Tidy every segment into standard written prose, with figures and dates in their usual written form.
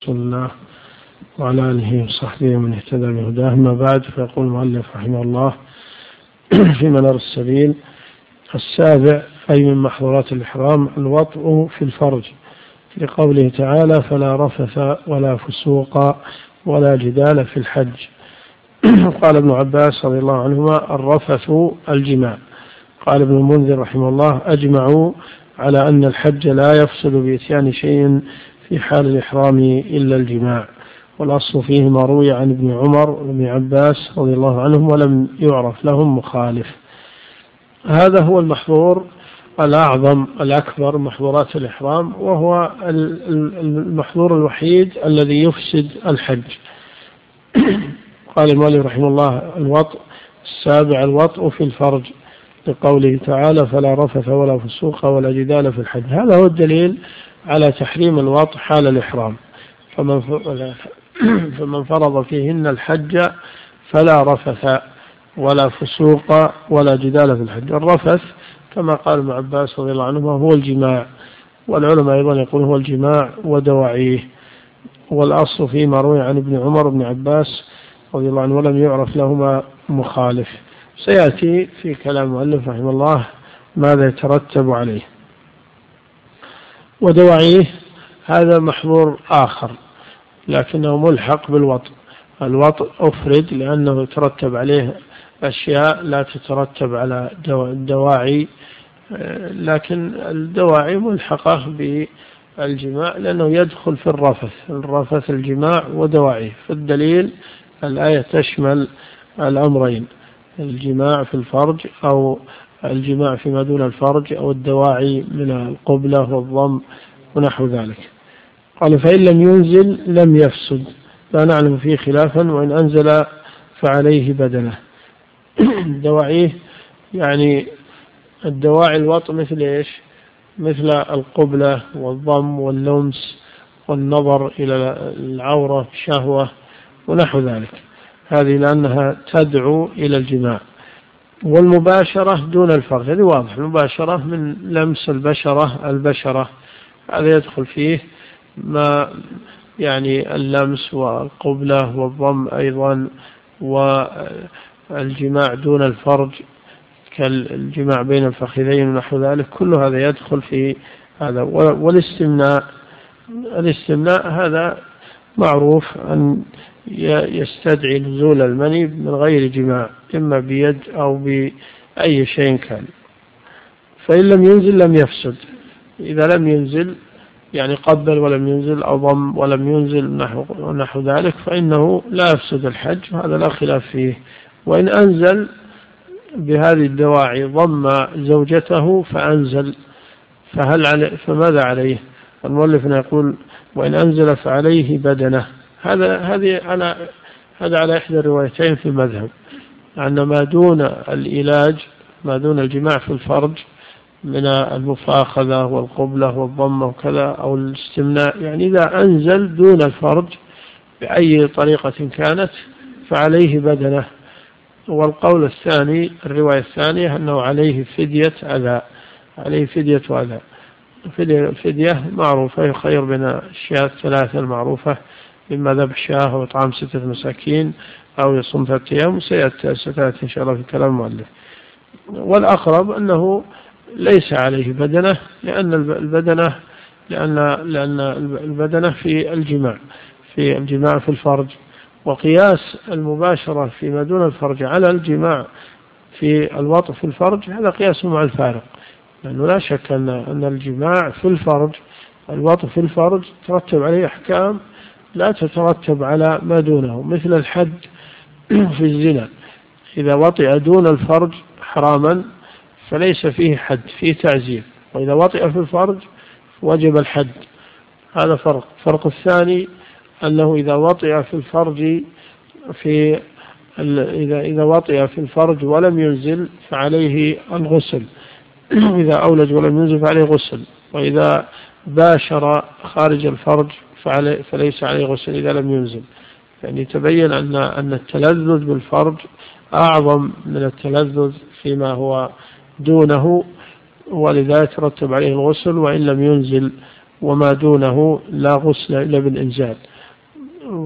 رسول الله وعلى آله وصحبه ومن اهتدى بهداه. أما بعد، فيقول المؤلف رحمه الله في منار السبيل: السابع أي من محظورات الإحرام الوطء في الفرج، لقوله تعالى: فلا رفث ولا فسوق ولا جدال في الحج. قال ابن عباس رضي الله عنهما: الرفث الجماع. قال ابن المنذر رحمه الله: أجمعوا على أن الحج لا يفسد بإتيان شيء في حال الإحرام إلا الجماع، والأصل فيه ما روي عن ابن عمر وابن عباس رضي الله عنهم ولم يعرف لهم مخالف. هذا هو المحظور الأعظم الأكبر محظورات الإحرام، وهو المحظور الوحيد الذي يفسد الحج. قال المؤلف رحمه الله: الوطء. السابع الوطء في الفرج، لقوله تعالى: فلا رفث ولا فسوق ولا جدال في الحج. هذا هو الدليل على تحريم الوطء حال الإحرام. فمن فرض فيهن الحج فلا رفث ولا فسوق ولا جدال في الحج. الرفث كما قال ابن عباس رضي الله عنهما هو الجماع، والعلماء أيضا يقول هو الجماع ودواعيه، والأصل فيما روي عن ابن عمر وابن عباس رضي الله عنه ولم يعرف لهما مخالف. سيأتي في كلام المؤلف رحمه الله ماذا يترتب عليه. ودواعيه هذا محظور آخر لكنه ملحق بالوطء. الوطء أفرد لأنه يترتب عليه أشياء لا تترتب على الدواعي، لكن الدواعي ملحقة بالجماع لأنه يدخل في الرفث الجماع ودواعيه. فالدليل الآية تشمل الأمرين: الجماع في الفرج أو الجماع فيما دون الفرج أو الدواعي من القبلة والضم ونحو ذلك. قال: فإن لم ينزل لم يفسد، لا نعلم فيه خلافا، وإن أنزل فعليه بدنه. دواعيه يعني الدواعي الوطء مثل إيش؟ مثل القبلة والضم واللمس والنظر إلى العورة شهوة ونحو ذلك، هذه لأنها تدعو إلى الجماع. والمباشرة دون الفرج، هذه واضح، المباشرة من لمس البشرة هذا يدخل فيه ما يعني اللمس والقبلة والضم أيضا، والجماع دون الفرج كالجماع بين الفخذين ونحو ذلك، كل هذا يدخل في هذا. والاستمناء هذا معروف أن يستدعي نزول المني من غير جماع، إما بيد أو بأي شيء كان. فإن لم ينزل لم يفسد. إذا لم ينزل يعني قبل ولم ينزل أو ضم ولم ينزل نحو ذلك فإنه لا يفسد الحج، هذا لا خلاف فيه. وإن أنزل بهذه الدواعي ضم زوجته فأنزل فماذا عليه؟ المؤلف يقول: وإن أنزل فعليه بدنه. هذا على إحدى الروايتين في المذهب، أن ما دون العلاج ما دون الجماع في الفرج من المفاخذة والقبلة والضم وكذا أو الاستمناء، يعني إذا أنزل دون الفرج بأي طريقة كانت فعليه بدنه. والقول الثاني الرواية الثانية أنه عليه فدية أذى. الفدية معروفة، يخير بين الأشياء الثلاثة المعروفة: إما ذبح شاة أو إطعام 6 مساكين أو يصوم 3 أيام، ستأتي إن شاء الله في كلام المؤلف. والأقرب أنه ليس عليه بدنة، لأن البدنة في الجماع في الفرج. وقياس المباشرة فيما دون الفرج على الجماع في الوطء في الفرج هذا قياس مع الفارق، لأنه لا شك أن الجماع في الفرج الوطء في الفرج ترتب عليه أحكام لا تترتب على ما دونه، مثل الحد في الزنا، إذا وطئ دون الفرج حراما فليس فيه حد، فيه تعزير، وإذا وطئ في الفرج وجب الحد. هذا فرق الثاني أنه إذا وطئ في الفرج إذا وطئ في الفرج ولم ينزل فعليه الغسل، إذا أولج ولم ينزل فعليه غسل، وإذا باشر خارج الفرج فليس عليه غسل إذا لم ينزل. يعني تبين أن التلذذ بالفرج أعظم من التلذذ فيما هو دونه، ولذا يترتب عليه الغسل وإن لم ينزل، وما دونه لا غسل إلا بالإنزال.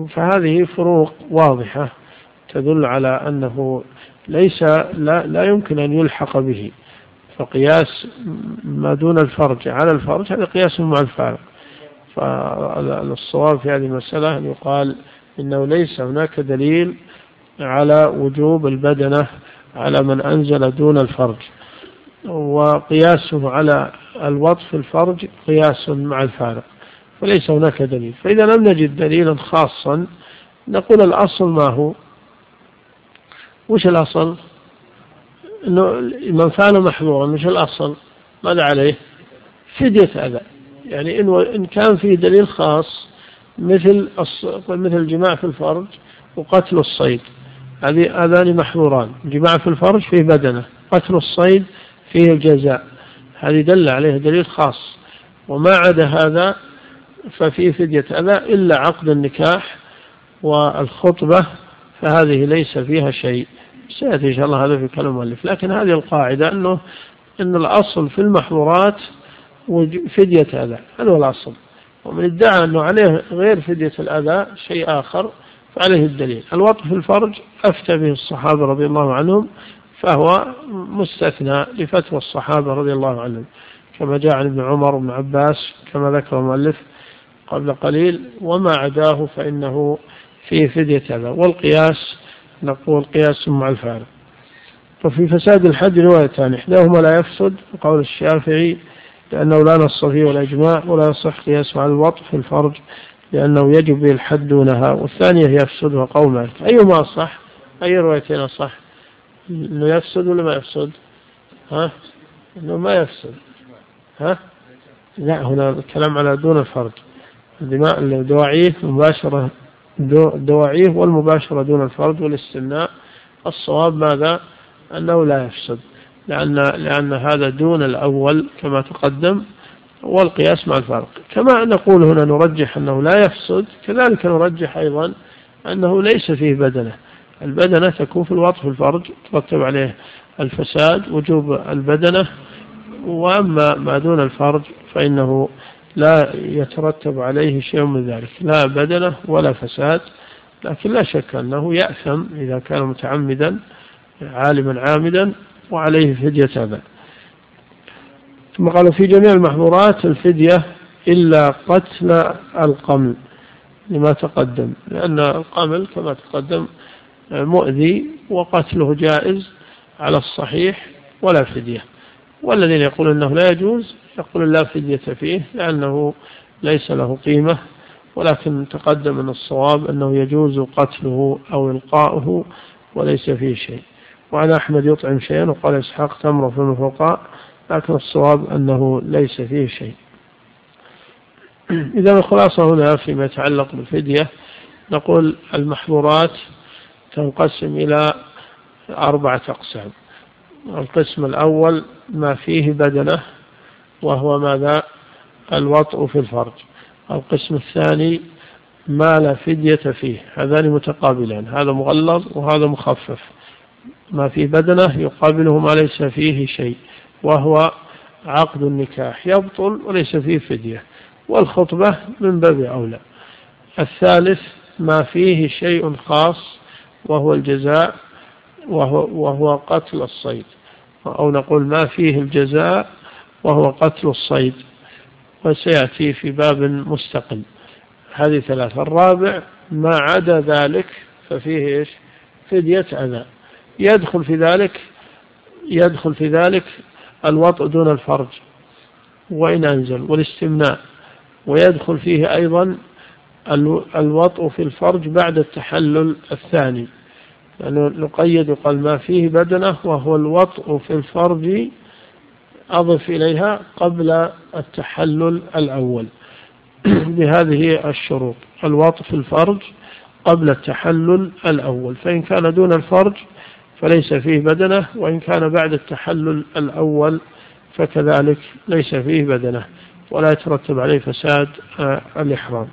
فهذه فروق واضحة تدل على أنه لا يمكن أن يلحق به. فقياس ما دون الفرج على الفرج هذا قياس مع الفارق. فالصواب في هذه المسألة أن يقال إنه ليس هناك دليل على وجوب البدنة على من أنزل دون الفرج، وقياسه على الوطء في الفرج قياس مع الفارق، فليس هناك دليل. فإذا لم نجد دليلا خاصا نقول الأصل ما هو؟ وش الأصل؟ إنه من فعل محظورا وش الأصل؟ ماذا عليه؟ فدية أذى. يعني إن كان فيه دليل خاص مثل الجماع في الفرج وقتل الصيد، هذان محظوران. الجماع في الفرج فيه بدنة، قتل الصيد فيه الجزاء، هذه دل عليه دليل خاص. وما عدا هذا ففيه فدية أذى إلا عقد النكاح والخطبة، فهذه ليس فيها شيء. سيأتي إن شاء الله هذا في كلام المؤلف. لكن هذه القاعدة أن الأصل في المحظورات فدية أذى، هذا هو الأصل. ومن ادعى أنه عليه غير فدية الأذى شيء آخر فعليه الدليل. الوطء في الفرج أفتى به الصحابة رضي الله عنهم، فهو مستثنى لفتوى الصحابة رضي الله عنهم، كما جاء عن ابن عمر وابن عباس كما ذكر المؤلف قبل قليل. وما عداه فإنه فيه فدية أذى. والقياس نقول قياس مع الفارق. وفي فساد الحد روايتان، إحداهما لا يفسد قول الشافعي لأنه لا نص فيه ولا إجماع، ولا يصح قياس مع الوطء في الفرج لأنه يجب به الحد دونها، والثانية يفسد وقول مالك. أيهما أصح؟ أي روايتين أصح؟ إنه يفسد ولا ما يفسد؟ إنه ما يفسد. لا، هنا الكلام على دون الفرج. الدواعيه مباشرة، الدواعيه والمباشرة دون الفرج والاستمناء. الصواب ماذا؟ أنه لا يفسد، لأن هذا دون الأول كما تقدم، والقياس مع الفارق. كما نقول هنا نرجح أنه لا يفسد، كذلك نرجح أيضا أنه ليس فيه بدنة. البدنة تكون في الوطء في الفرج ترتب عليه الفساد وجوب البدنة، وأما ما دون الفرج فإنه لا يترتب عليه شيء من ذلك، لا بدنة ولا فساد. لكن لا شك أنه يأثم إذا كان متعمدا عالما عامدا وعليه فدية أذى. ثم قالوا في جميع المحظورات الفدية إلا قتل القمل لما تقدم، لأن القمل كما تقدم مؤذي وقتله جائز على الصحيح ولا فدية. والذين يقولون أنه لا يجوز يقولون لا فدية فيه لأنه ليس له قيمة، ولكن تقدم أن الصواب أنه يجوز قتله أو إلقاؤه وليس فيه شيء. وعن أحمد يطعم شيئا، وقال إسحاق تمر في المفوقاء، لكن الصواب أنه ليس فيه شيء. إذا الخلاصة هنا فيما يتعلق بالفدية نقول المحظورات تنقسم إلى 4 أقسام. القسم الأول ما فيه بدنة وهو ماذا؟ الوطء في الفرج. القسم الثاني ما لا فدية فيه، هذان متقابلان، هذا مغلظ وهذا مخفف. ما فيه بدنة يقابله ما ليس فيه شيء، وهو عقد النكاح يبطل وليس فيه فدية، والخطبة من باب أولى. الثالث ما فيه شيء خاص وهو الجزاء وهو قتل الصيد، أو نقول ما فيه الجزاء وهو قتل الصيد، وسيأتي في باب مستقل. هذه 3. الرابع ما عدا ذلك ففيه إيش؟ فدية أذى. يدخل في ذلك الوطء دون الفرج وإن أنزل، والاستمناء، ويدخل فيه أيضا الوطء في الفرج بعد التحلل الثاني، لأنه نقيد وقال ما فيه بدنة وهو الوطء في الفرج أضف إليها قبل التحلل الأول بهذه الشروط: الوطء في الفرج قبل التحلل الأول، فإن كان دون الفرج فليس فيه بدنة، وإن كان بعد التحلل الأول فكذلك ليس فيه بدنة ولا يترتب عليه فساد الإحرام.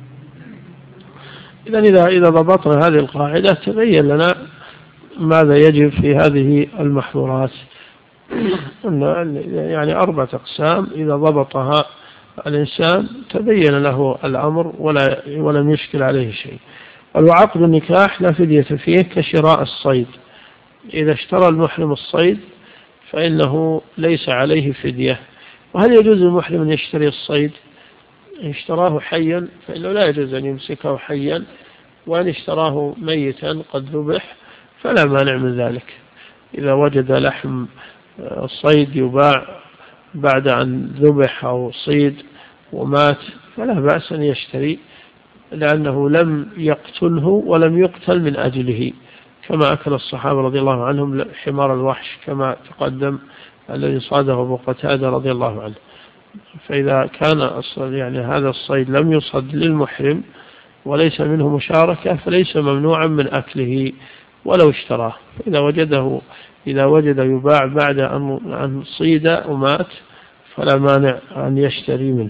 إذا ضبطنا هذه القاعدة تبين لنا ماذا يجب في هذه المحظورات. يعني 4 أقسام إذا ضبطها الإنسان تبين له الأمر ولم يشكل عليه شيء. وعقد النكاح لا فدية فيه كشراء الصيد، إذا اشترى المحرم الصيد فإنه ليس عليه فدية. وهل يجوز للمحرم أن يشتري الصيد؟ إن اشتراه حيا فإنه لا يجوز أن يمسكه حيا، وأن اشتراه ميتا قد ذبح فلا مانع من ذلك. إذا وجد لحم الصيد يباع بعد أن ذبح أو صيد ومات فلا بأس أن يشتري، لأنه لم يقتله ولم يقتل من أجله، كما أكل الصحابة رضي الله عنهم حمار الوحش كما تقدم الذي صاده أبو قتادة رضي الله عنه. فإذا كان يعني هذا الصيد لم يصد للمحرم وليس منه مشاركة فليس ممنوعا من أكله ولو اشتراه. إذا وجد يباع بعد أن صيد ومات فلا مانع أن يشتري منه.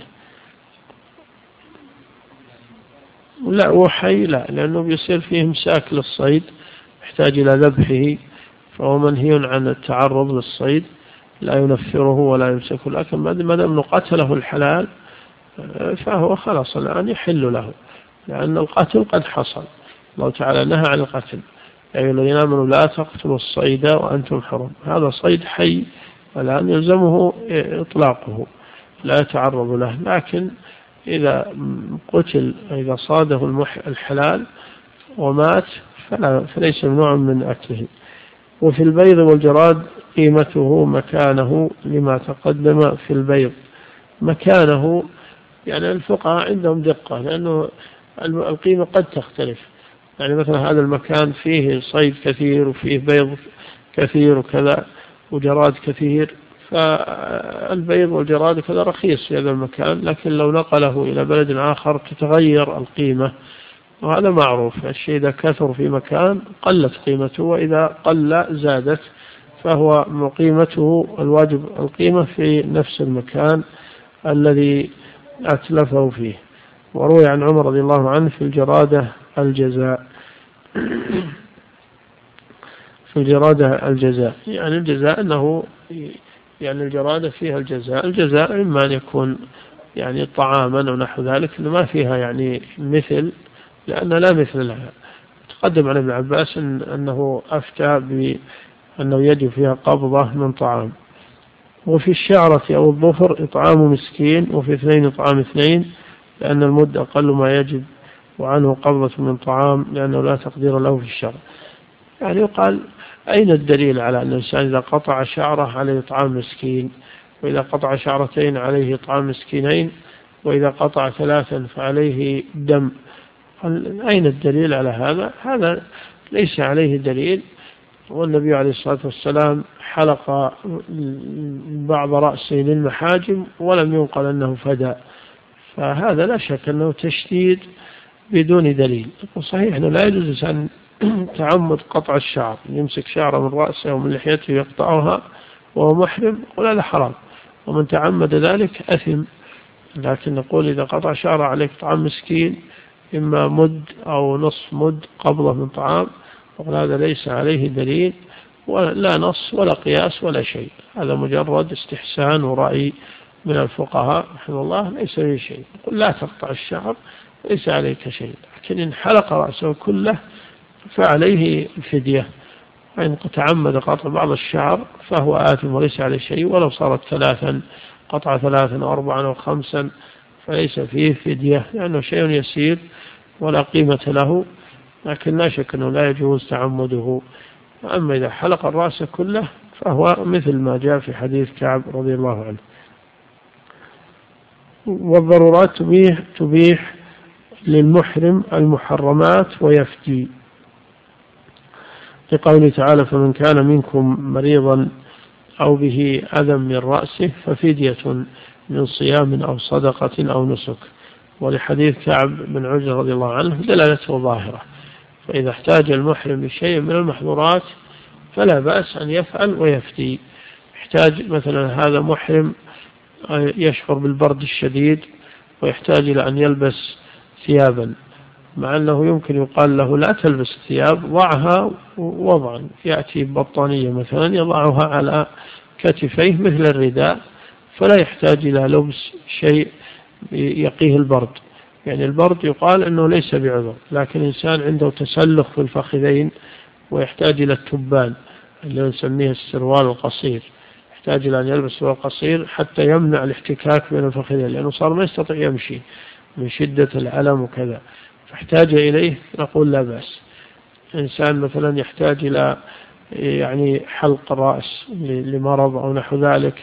لا وحي لا، لأنه بيصير فيه مساك للصيد يحتاج إلى ذبحه، فهو منهي عن التعرض للصيد، لا ينفره ولا يمسكه. لكن ما دام قتله الحلال فهو خلاص الآن يحل له، لأن القتل قد حصل. الله تعالى نهى عن القتل: يا أيها الذين آمنوا لا تقتلوا الصيد وأنتم حرم. هذا صيد حي والآن يلزمه إطلاقه لا يتعرض له. لكن إذا قتل، إذا صاده الحلال ومات فليس ممنوع من أكله. وفي البيض والجراد قيمته مكانه لما تقدم في البيض. مكانه يعني الفقهاء عندهم دقة، لأنه القيمة قد تختلف. يعني مثلا هذا المكان فيه صيد كثير وفيه بيض كثير وكذا وجراد كثير، فالبيض والجراد كذا رخيص في هذا المكان، لكن لو نقله إلى بلد آخر تتغير القيمة، وهذا معروف. الشيء إذا كثر في مكان قلت قيمته، وإذا قل زادت، فهو قيمته الواجب القيمة في نفس المكان الذي أتلفه فيه. وروي عن عمر رضي الله عنه في الجرادة الجزاء. في الجرادة الجزاء يعني الجزاء أنه يعني الجرادة فيها الجزاء إما أن يكون يعني طعاما ونحو ذلك، ما فيها يعني مثل، لأن لا مثل لها. تقدم عن ابن عباس أنه أفتى بأنه يجب فيها قبضة من طعام. وفي الشعرة أو الظفر إطعام مسكين، وفي 2 إطعام 2، لأن المد أقل ما يجب، وعنه قبضة من طعام لأنه لا تقدير له في الشرع. يعني يقال أين الدليل على أن الإنسان إذا قطع شعره عليه إطعام مسكين، وإذا قطع شعرتين عليه إطعام مسكينين، وإذا قطع 3 فعليه دم؟ أين الدليل على هذا؟ هذا ليس عليه دليل. والنبي عليه الصلاة والسلام حلق بعض رأسه للمحاجم ولم ينقل أنه فدى، فهذا لا شك أنه تشديد بدون دليل. صحيح أنه لا يجوز أن تعمد قطع الشعر، يمسك شعره من رأسه ومن لحيته يقطعها وهو محرم، يقول هذا حرام، ومن تعمد ذلك أثم. لكن نقول إذا قطع شعره عليك طعام مسكين، إما مد أو نصف مد قبضة من طعام، وقال هذا ليس عليه دليل ولا نص ولا قياس ولا شيء، هذا مجرد استحسان ورأي من الفقهاء رحمه الله، ليس فيه شيء. قل لا تقطع الشعر ليس عليك شيء، لكن إن حلق رأسه كله فعليه فدية، وإن تعمد قطع بعض الشعر فهو آثم وليس عليه شيء، ولو صارت 3 قطع 3 أو 4 أو 5 فليس فيه فدية، لأنه شيء يسير ولا قيمة له. لكن لا شك أنه لا يجوز تعمده. أما إذا حلق الرأس كله فهو مثل ما جاء في حديث كعب رضي الله عنه. والضرورات تبيح للمحرم المحرمات ويفدي، لقوله تعالى: فمن كان منكم مريضا أو به أذى من رأسه ففدية من صيام أو صدقة أو نسك. ولحديث كعب بن عجرة رضي الله عنه دلالته ظاهرة، فإذا احتاج المحرم لشيء من المحظورات فلا بأس أن يفعل ويفدي. يحتاج مثلا هذا محرم يشعر بالبرد الشديد ويحتاج إلى أن يلبس ثيابا، مع أنه يمكن يقال له لا تلبس ثياب، ضعها وضعا، يأتي ببطانية مثلا يضعها على كتفيه مثل الرداء، فلا يحتاج إلى لبس شيء يقيه البرد. يعني البرد يقال أنه ليس بعذر، لكن إنسان عنده تسلخ في الفخذين ويحتاج إلى التبان اللي نسميه السروال القصير، يحتاج إلى أن يلبس سروال قصير حتى يمنع الاحتكاك بين الفخذين، لأنه صار ما يستطيع يمشي من شدة الألم وكذا، فاحتاج إليه، نقول لا بأس. إنسان مثلا يحتاج إلى يعني حلق الرأس لمرض أو نحو ذلك،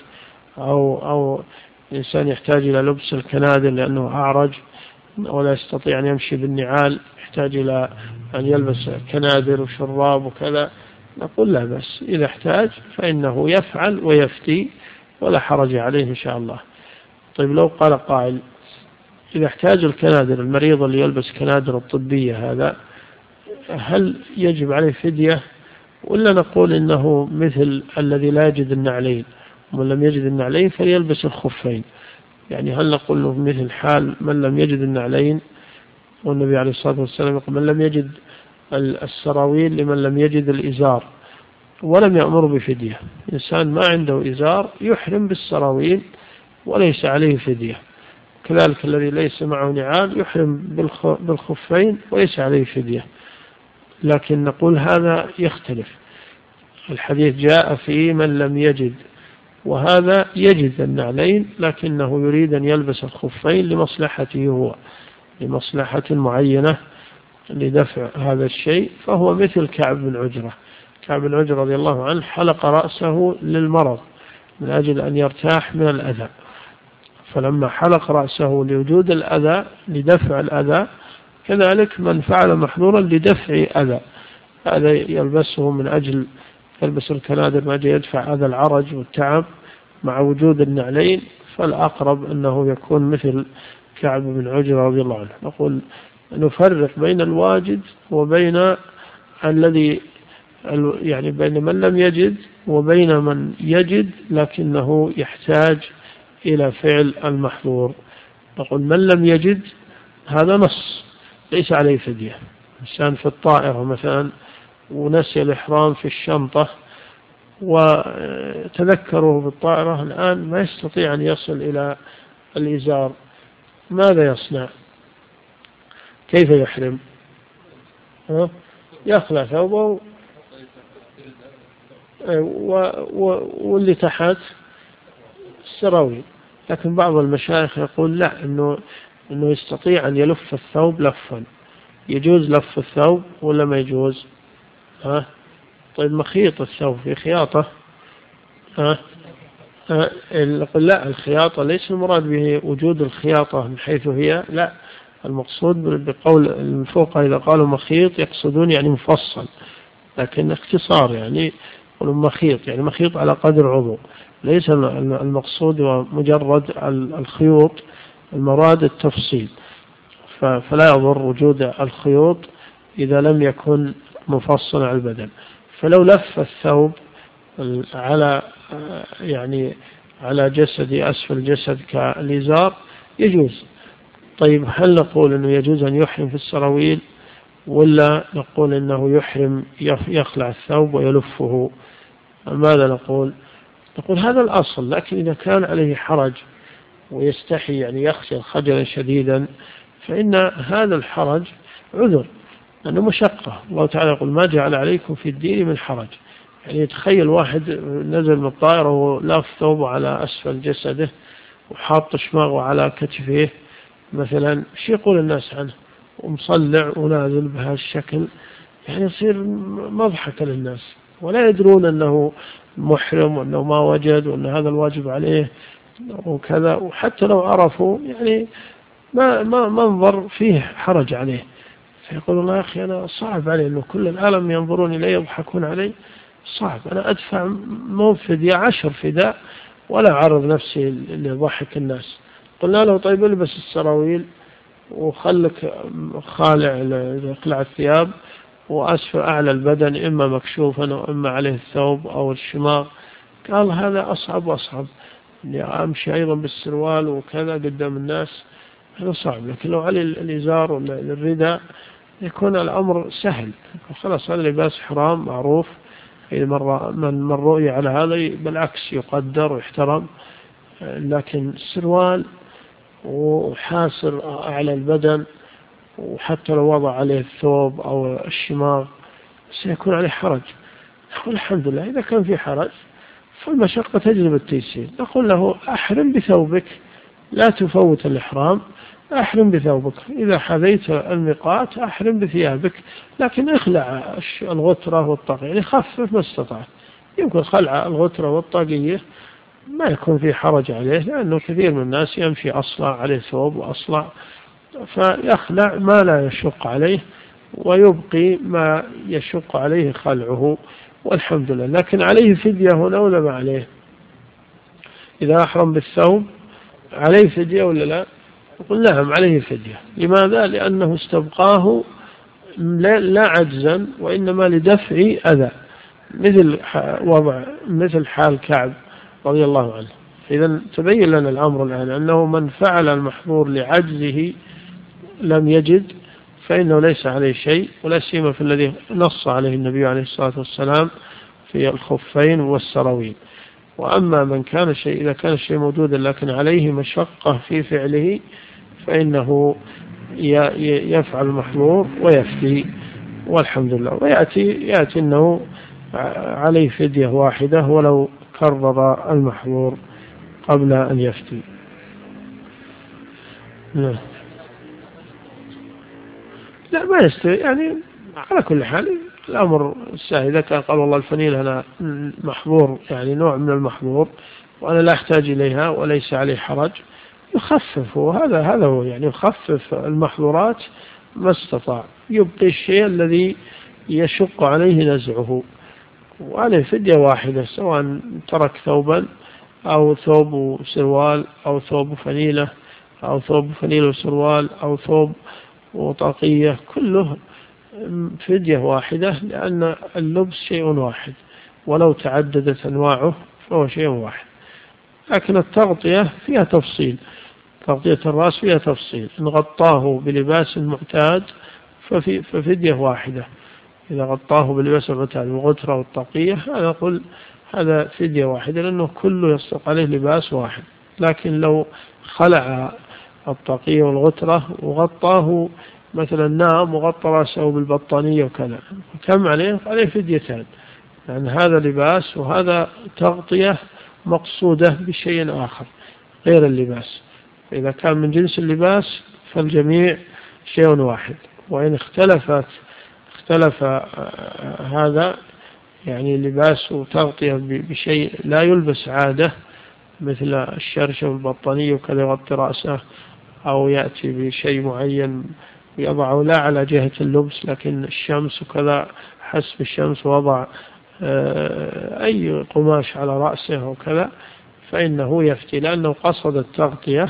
أو إنسان يحتاج إلى لبس الكنادر لأنه أعرج ولا يستطيع أن يمشي بالنعال، يحتاج إلى أن يلبس كنادر وشراب وكذا، نقول لا بس إذا احتاج فإنه يفعل ويفتي ولا حرج عليه إن شاء الله. طيب لو قال قائل إذا احتاج الكنادر، المريض اللي يلبس كنادر الطبية هذا، هل يجب عليه فدية ولا نقول إنه مثل الذي لا يجد النعلين، ومن لم يجد النعلين فليلبس الخفين؟ يعني هل نقول له مثل حال من لم يجد النعلين، والنبي عليه الصلاة والسلام يقول من لم يجد السراويل لمن لم يجد الإزار، ولم يأمر بفدية. إنسان ما عنده إزار يحرم بالسراويل وليس عليه فدية، كذلك الذي ليس معه نعال يحرم بالخفين وليس عليه فدية. لكن نقول هذا يختلف، الحديث جاء في من لم يجد، وهذا يجد النعلين لكنه يريد أن يلبس الخفين لمصلحته هو، لمصلحة معينة لدفع هذا الشيء، فهو مثل كعب بن عجرة. كعب بن عجرة رضي الله عنه حلق رأسه للمرض من أجل أن يرتاح من الأذى، فلما حلق رأسه لوجود الأذى لدفع الأذى، كذلك من فعل محظورا لدفع أذى، هذا يلبسه من أجل يلبس الكنادر من أجل يدفع أذى العرج والتعب مع وجود النعلين، فالأقرب أنه يكون مثل كعب بن عجرة رضي الله عنه. نقول نفرق بين الواجد وبين الذي يعني بين من لم يجد وبين من يجد لكنه يحتاج إلى فعل المحظور. نقول من لم يجد هذا نص ليس عليه فدية. إنسان في الطائرة مثلا ونسي الإحرام في الشنطة وتذكره بالطائرة الآن ما يستطيع أن يصل إلى الإزار، ماذا يصنع؟ كيف يحرم؟ يخلع ثوبه واللي تحت السراويل. لكن بعض المشايخ يقول لا، إنه يستطيع أن يلف الثوب لفا، يجوز لف الثوب ولا ما يجوز؟ طيب مخيط الثوب في خياطة، يقول لا، الخياطة ليس المراد به وجود الخياطة من حيث هي، لا، المقصود بقول الفقهاء إذا قالوا مخيط يقصدون يعني مفصل، لكن اختصار يعني يقولون مخيط يعني مخيط على قدر عضو، ليس المقصود مجرد الخيوط، المراد التفصيل، فلا يضر وجود الخيوط إذا لم يكن مفصل على البدن. فلو لف الثوب على يعني على جسد أسفل الجسد كالإزار يجوز. طيب هل نقول أنه يجوز أن يحرم في السراويل ولا نقول أنه يحرم يخلع الثوب ويلفه؟ ماذا نقول؟ نقول هذا الأصل، لكن إذا كان عليه حرج ويستحي يعني يخجل خجلا شديدا فإن هذا الحرج عذر، لأنه مشقة. الله تعالى يقول ما جعل عليكم في الدين من حرج. يعني يتخيل واحد نزل من الطائرة ولاف ثوبه على أسفل جسده وحاط شماغه على كتفه مثلا، شو يقول الناس عنه؟ ومصلع ونازل بهذا الشكل، يعني يصير مضحكة للناس ولا يدرون أنه محرم وأنه ما وجد وأن هذا الواجب عليه وكذا. وحتى لو عرفوا يعني ما منظر فيه حرج عليه، فيقول الله يا أخي أنا صعب علي أنه كل العالم ينظرون إلي يضحكون علي، صعب، أنا أدفع مو فدية 10 فداء ولا أعرض نفسي لضحك الناس. قلنا له طيب البس السراويل وخلك خالع اقلع الثياب وأسفل أعلى البدن إما مكشوفا أو إما عليه الثوب أو الشماغ. قال هذا أصعب وأصعب، إني أمشي أيضا بالسروال وكذا قدام الناس هذا صعب، لكن لو علي الإزار ولا الرداء يكون الأمر سهل، خلاص هذا لباس حرام معروف، من رؤي على هذا بالعكس يقدر ويحترم. لكن السروال وحاسر أعلى البدن، وحتى لو وضع عليه الثوب أو الشماغ سيكون عليه حرج. نقول الحمد لله إذا كان في حرج فالمشقة تجلب التيسير. نقول له أحرم بثوبك، لا تفوت الإحرام، أحرم بثوبك. إذا حذيت الميقات أحرم بثيابك، لكن اخلع الغترة والطاقية، يعني خفف ما استطعت. يمكن خلع الغترة والطاقية ما يكون في حرج عليه، لأنه كثير من الناس يمشي أصلع عليه ثوب وأصلع، فيخلع ما لا يشق عليه ويبقي ما يشق عليه خلعه، والحمد لله. لكن عليه فدية هنا ولا ما عليه؟ إذا أحرم بالثوب عليه فدية ولا لا؟ يقول نعم عليه فدية. لماذا؟ لأنه استبقاه لا عجزا وإنما لدفع أذى، مثل حال كعب رضي الله عنه. إذا تبين لنا الأمر الآن أنه من فعل المحظور لعجزه لم يجد فإنه ليس عليه شيء، ولا سيما في الذي نص عليه النبي عليه الصلاة والسلام في الخفين والسراويل. وأما من كان إذا كان الشيء موجودا لكن عليه مشقة في فعله فإنه يفعل المحظور ويفدي، والحمد لله. ويأتي أنه عليه فدية واحدة ولو كرر المحظور قبل أن يفدي. لا ما يستوي، يعني على كل حال الأمر سهل. إذا كان قال والله الفنيل أنا محظور، يعني نوع من المحظور وأنا لا أحتاج إليها وليس عليه حرج، يخفف. هذا هو، يعني يخفف المحظورات ما استطاع، يبقي الشيء الذي يشق عليه نزعه، وعليه فدية واحدة، سواء ترك ثوبا أو ثوب وسروال أو ثوب فنيلة أو ثوب فنيل وسروال أو ثوب وطاقية، كله فدية واحدة، لأن اللبس شيء واحد ولو تعددت أنواعه فهو شيء واحد. لكن التغطية فيها تفصيل، تغطية الرأس فيها تفصيل. إن غطاه بلباس معتاد ففدية واحدة. إذا غطاه بلباس المعتاد الغترة والطاقية أنا أقول هذا فدية واحدة، لأنه كله يصدق عليه لباس واحد. لكن لو خلع الطاقية والغترة وغطاه مثلا نام وغطى رأسه بالبطانية وكذا، كم عليه؟ عليه فديتان، يعني هذا لباس وهذا تغطية مقصودة بشيء آخر غير اللباس. إذا كان من جنس اللباس فالجميع شيء واحد، وإن اختلف هذا يعني لباس وتغطية بشيء لا يلبس عادة مثل الشرشة والبطانية وكذا يغطي رأسه، أو يأتي بشيء معين يضعه لا على جهة اللبس لكن الشمس وكذا حسب الشمس، وضع أي قماش على رأسه وكذا، فإنه يفتي، لأنه قصد التغطية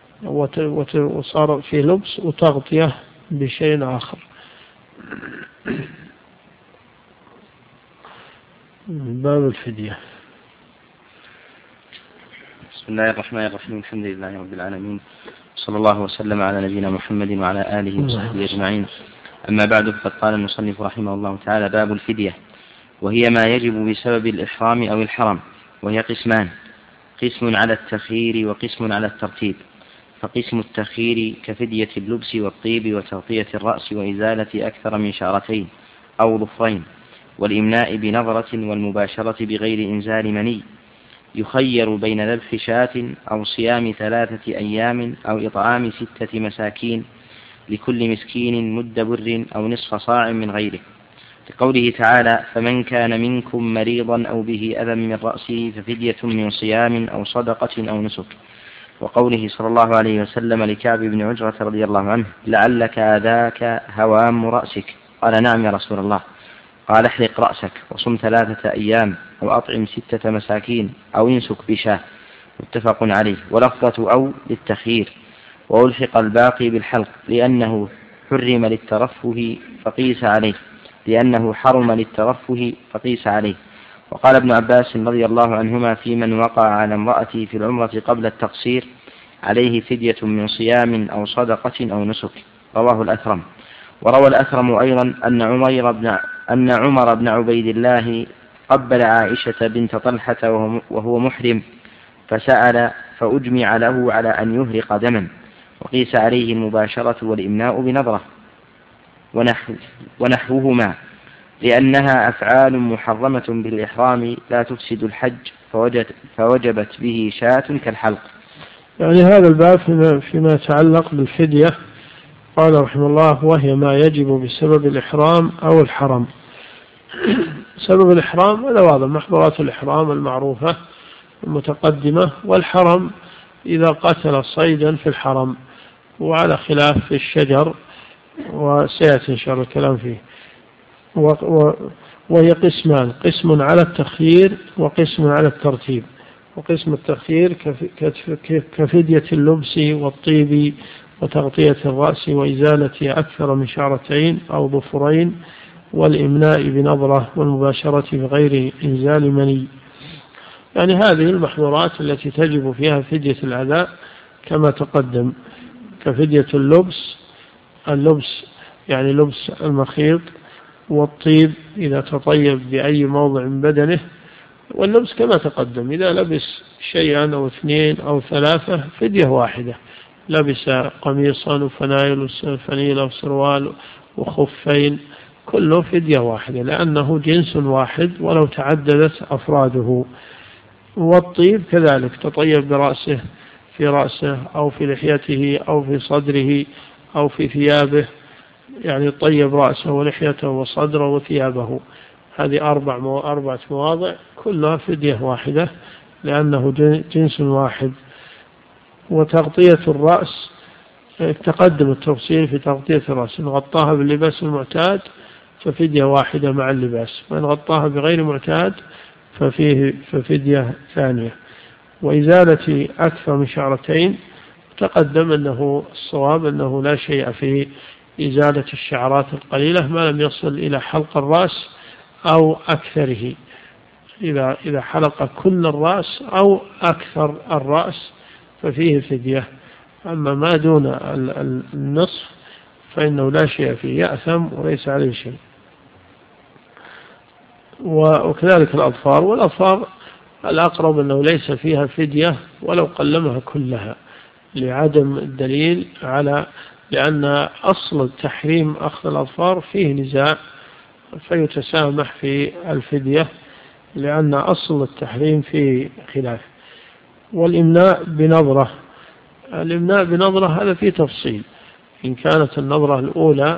وصار في لبس وتغطية بشيء آخر. باب الفدية. بسم الله الرحمن الرحيم. الحمد لله رب العالمين، صلى الله وسلم على نبينا محمد وعلى آله وصحبه أجمعين. أما بعد، فقد قال المصنف رحمه الله تعالى: باب الفدية، وهي ما يجب بسبب الإحرام أو الحرم، وهي قسمان: قسم على التخيير وقسم على الترتيب. فقسم التخيير كفدية اللبس والطيب وتغطية الرأس وإزالة أكثر من شعرتين أو ظفرين، والإمناء بنظرة والمباشرة بغير إنزال مني. يخير بين ذبح شاة أو صيام 3 أيام أو إطعام 6 مساكين لكل مسكين مد بر أو نصف صاع من غيره، لقوله تعالى: فمن كان منكم مريضا أو به أذى من رأسه ففدية من صيام أو صدقة أو نسك. وقوله صلى الله عليه وسلم لكعب بن عجرة رضي الله عنه: لعلك آذاك هوام رأسك. قال: نعم يا رسول الله. قال: احلق رأسك وصم 3 أيام أو أطعم 6 مساكين أو ينسك بشاه. متفق عليه. ولفظة أو للتخيير، وألحق الباقي بالحلق لأنه حرم للترفه فقيس عليه، لأنه حرم للترفه فقيس عليه. وقال ابن عباس رضي الله عنهما في من وقع على امرأته في العمرة قبل التقصير: عليه فدية من صيام أو صدقة أو نسك. رواه الأثرم. وروى الأثرم أيضا أن عمر بن عبيد الله قبل عائشة بنت طلحة وهو محرم، فسأل فأجمع له على أن يهرق دما، وقيس عليه المباشرة والإمناء بنظرة ونحوهما، لأنها أفعال محرمة بالإحرام لا تفسد الحج، فوجبت به شاة كالحلق. يعني هذا الباب فيما يتعلق بالفدية. قال رحمه الله: وهي ما يجب بسبب الإحرام أو الحرم. سبب الإحرام هذا واضح، محظورات الإحرام المعروفة المتقدمة، والحرم إذا قتل صيدا في الحرم، وعلى خلاف في الشجر وسيأتي إن شاء الله الكلام فيه. وهي قسمان: قسم على التخيير وقسم على الترتيب. وقسم التخيير كفدية اللبس والطيب وتغطية الرأس وإزالة أكثر من شعرتين أو ظفرين والإمناء بنظرة والمباشرة بغير إنزال مني. يعني هذه المحظورات التي تجب فيها فدية العداء كما تقدم، كفدية اللبس يعني لبس المخيط، والطيب إذا تطيب بأي موضع من بدنه، واللبس كما تقدم إذا لبس شيئا أو اثنين أو ثلاثة فدية واحدة، لبس قميصا وفنيلة وسروال وخفين كله فدية واحدة، لأنه جنس واحد ولو تعددت أفراده. والطيب كذلك، تطيب برأسه، في رأسه أو في لحيته أو في صدره أو في ثيابه، يعني طيب رأسه ولحيته وصدره وثيابه، هذه أربعة مواضع كلها فدية واحدة لأنه جنس واحد. وتغطية الرأس تقدم التفصيل في تغطية الرأس، إن غطاها باللباس المعتاد ففدية واحدة مع اللباس، وإن غطاها بغير معتاد ففدية ثانية. وإزالة أكثر من شعرتين تقدم أنه الصواب أنه لا شيء في إزالة الشعرات القليلة ما لم يصل إلى حلق الرأس أو أكثره. إذا حلق كل الرأس أو أكثر الرأس ففيه فدية، أما ما دون النصف فإنه لا شيء فيه، يأثم وليس عليه شيء. وكذلك الأظفار، والأظفار الأقرب أنه ليس فيها فدية ولو قلمها كلها، لعدم الدليل على، لأن أصل التحريم أخذ الأظفار فيه نزاع فيتسامح في الفدية، لأن أصل التحريم فيه خلاف. والإمناء بنظرة، الإمناء بنظرة هذا فيه تفصيل، إن كانت النظرة الأولى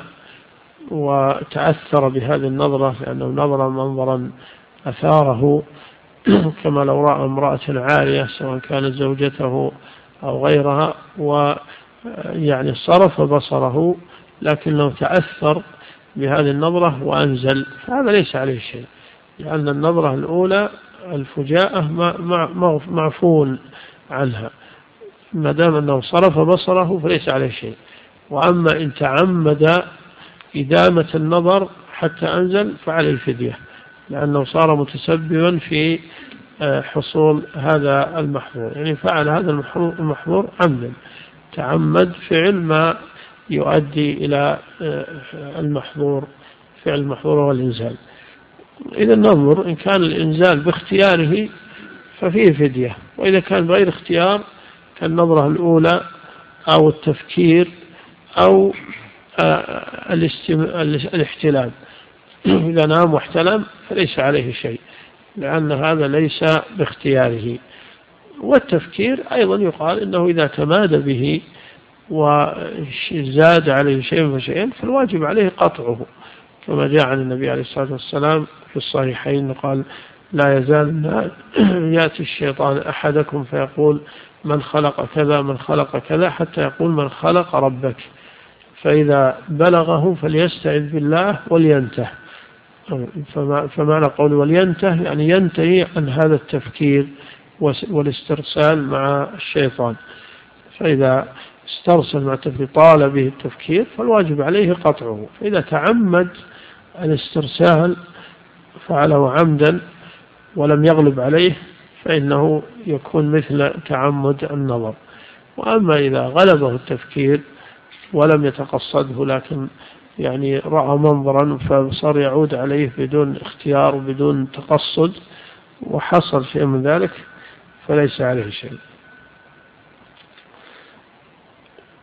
وتأثر بهذه النظرة لأنه نظر منظرا أثاره كما لو رأى امرأة عارية سواء كانت زوجته أو غيرها ويعني صرف بصره لكنه تأثر بهذه النظرة وأنزل، فهذا ليس عليه شيء، لأن النظرة الأولى الفجاءة معفون عنها، ما دام أنه صرف بصره فليس عليه شيء. وأما إن تعمد إدامة النظر حتى أنزل فعليه الفدية، لأنه صار متسببا في حصول هذا المحظور، يعني فعل هذا المحظور عمدا، تعمد فعل ما يؤدي إلى المحظور، فعل المحظور والإنزال. إذا ننظر إن كان الإنزال باختياره ففيه فدية، وإذا كان بغير اختيار كالنظرة الأولى أو التفكير أو الاحتلام، إذا نام واحتلم فليس عليه شيء لأن هذا ليس باختياره. والتفكير أيضا يقال إنه إذا تمادى به وزاد عليه شيء فشيئا فالواجب عليه قطعه، كما جاء عن النبي عليه الصلاة والسلام في الصحيحين قال: لا يزال يأتي الشيطان أحدكم فيقول من خلق كذا من خلق كذا حتى يقول من خلق ربك، فإذا بلغه فليستعذ بالله ولينته. فمعنى قول ولينته يعني ينتهي عن هذا التفكير والاسترسال مع الشيطان، فإذا استرسل مع التفكير طال به التفكير فالواجب عليه قطعه. فإذا تعمد الاسترسال فعله عمدا ولم يغلب عليه فإنه يكون مثل تعمد النظر. وأما إذا غلبه التفكير ولم يتقصده لكن يعني رأى منظرا فصار يعود عليه بدون اختيار وبدون تقصد وحصل شيء من ذلك فليس عليه شيء.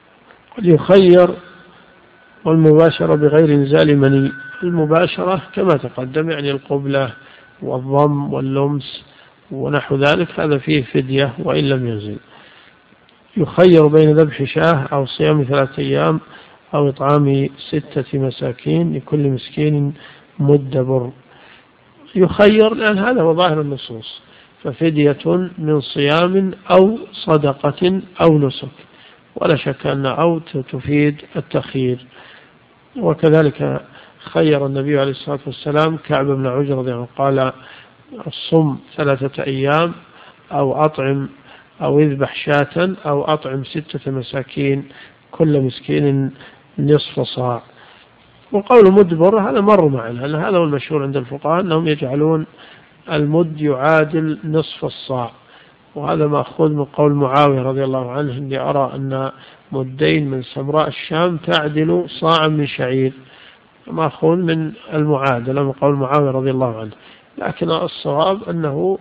يخير. والمباشرة بغير إنزال مني، المباشرة كما تقدم يعني القبلة والضم واللمس ونحو ذلك، هذا فيه فدية وإن لم ينزل. يخير بين ذبح شاة أو صيام 3 أيام أو إطعام 6 مساكين لكل مسكين مد بر. يخير لأن هذا هو ظاهر النصوص، ففدية من صيام أو صدقة أو نسك، ولا شك أن أو تفيد التخيير. وكذلك خير النبي عليه الصلاة والسلام كعب بن عجرة رضي الله عنه، قال الصم 3 أيام أو أطعم أو اذبح شاة أو أطعم 6 مساكين كل مسكين نصف صاع. وقول مدبر هذا مر معنا، لأن هذا هو المشهور عند الفقهاء أنهم يجعلون المد يعادل نصف الصاع، وهذا مأخوذ من قول معاوية رضي الله عنه إني أرى أن مدين من سمراء الشام تعدل صاعا من شعير، مأخوذ من المعادلة من قول معاوية رضي الله عنه. لكن الصواب أنه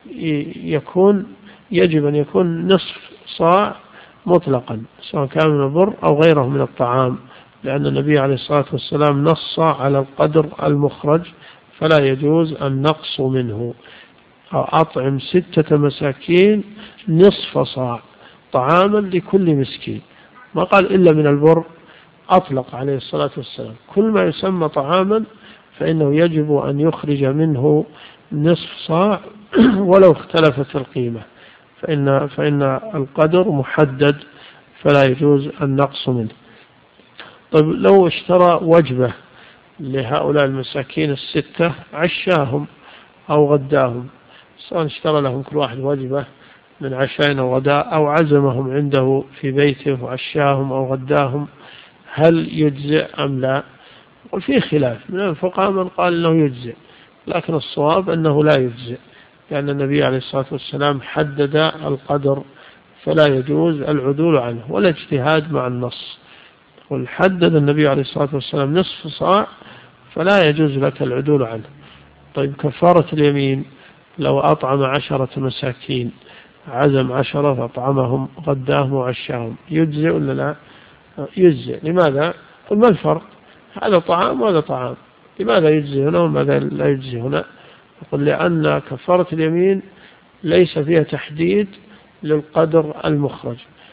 يجب أن يكون نصف صاع مطلقا، سواء كان من البر أو غيره من الطعام، لأن النبي عليه الصلاة والسلام نص على القدر المخرج فلا يجوز النقص منه. أو أطعم 6 مساكين نصف صاع طعاما لكل مسكين، ما قال إلا من البر، أطلق عليه الصلاة والسلام كل ما يسمى طعاما فإنه يجب أن يخرج منه نصف صاع ولو اختلفت القيمة، فإن القدر محدد فلا يجوز النقص منه. طيب لو اشترى وجبة لهؤلاء المساكين 6 عشاهم أو غداهم، سواء اشترى لهم كل واحد وجبة من عشاء أو غداء أو عزمهم عنده في بيته وعشاهم أو غداهم، هل يجزئ أم لا؟ وفي خلاف من الفقهاء من قال أنه يجزئ، لكن الصواب أنه لا يجزئ، لأن النبي عليه الصلاة والسلام حدد القدر فلا يجوز العدول عنه ولا اجتهاد مع النص. حدد النبي عليه الصلاة والسلام نصف صاع فلا يجوز لك العدول عنه. طيب كفارة اليمين لو أطعم 10 مساكين، عزم 10 فأطعمهم غداهم وعشاهم، يجزئ ولا لا؟ يجزئ. لماذا؟ قل ما الفرق؟ هذا طعام وهذا طعام، لماذا يجزئ هنا وماذا لا يجزئ هنا؟ يقول لأن كفارة اليمين ليس فيها تحديد للقدر المخرج،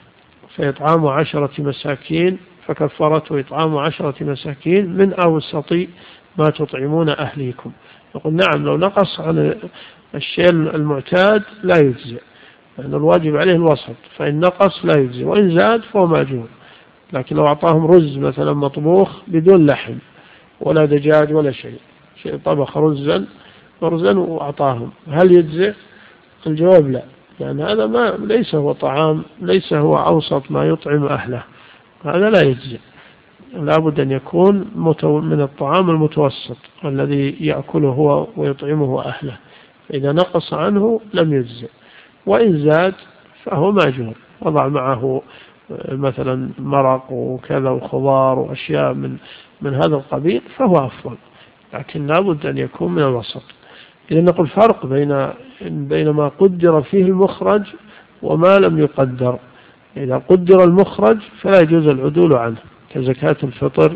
فيطعام 10 مساكين فكفارته إطعام 10 مساكين من أوسط ما تطعمون أهليكم. يقول نعم لو نقص عن الشيء المعتاد لا يجزئ، لأن الواجب عليه الوسط، فإن نقص لا يجزئ، وإن زاد فهو ماجور. لكن لو أعطاهم رز مثلا مطبوخ بدون لحم ولا دجاج ولا شيء طبخ رزا وأعطاهم، هل يجزئ؟ الجواب لا، لأن هذا ليس هو طعام، ليس هو أوسط ما يطعم أهله، هذا لا يجزئ. لابد أن يكون من الطعام المتوسط الذي يأكله هو ويطعمه أهله، فإذا نقص عنه لم يجزئ، وإن زاد فهو ماجور، وضع معه مثلا مرق وكذا وخضار وأشياء من هذا القبيل فهو أفضل، لكن لابد أن يكون من الوسط. إذا نقول فرق بين ما قدر فيه المخرج وما لم يقدر. إذا قدر المخرج فلا يجوز العدول عنه كزكاة الفطر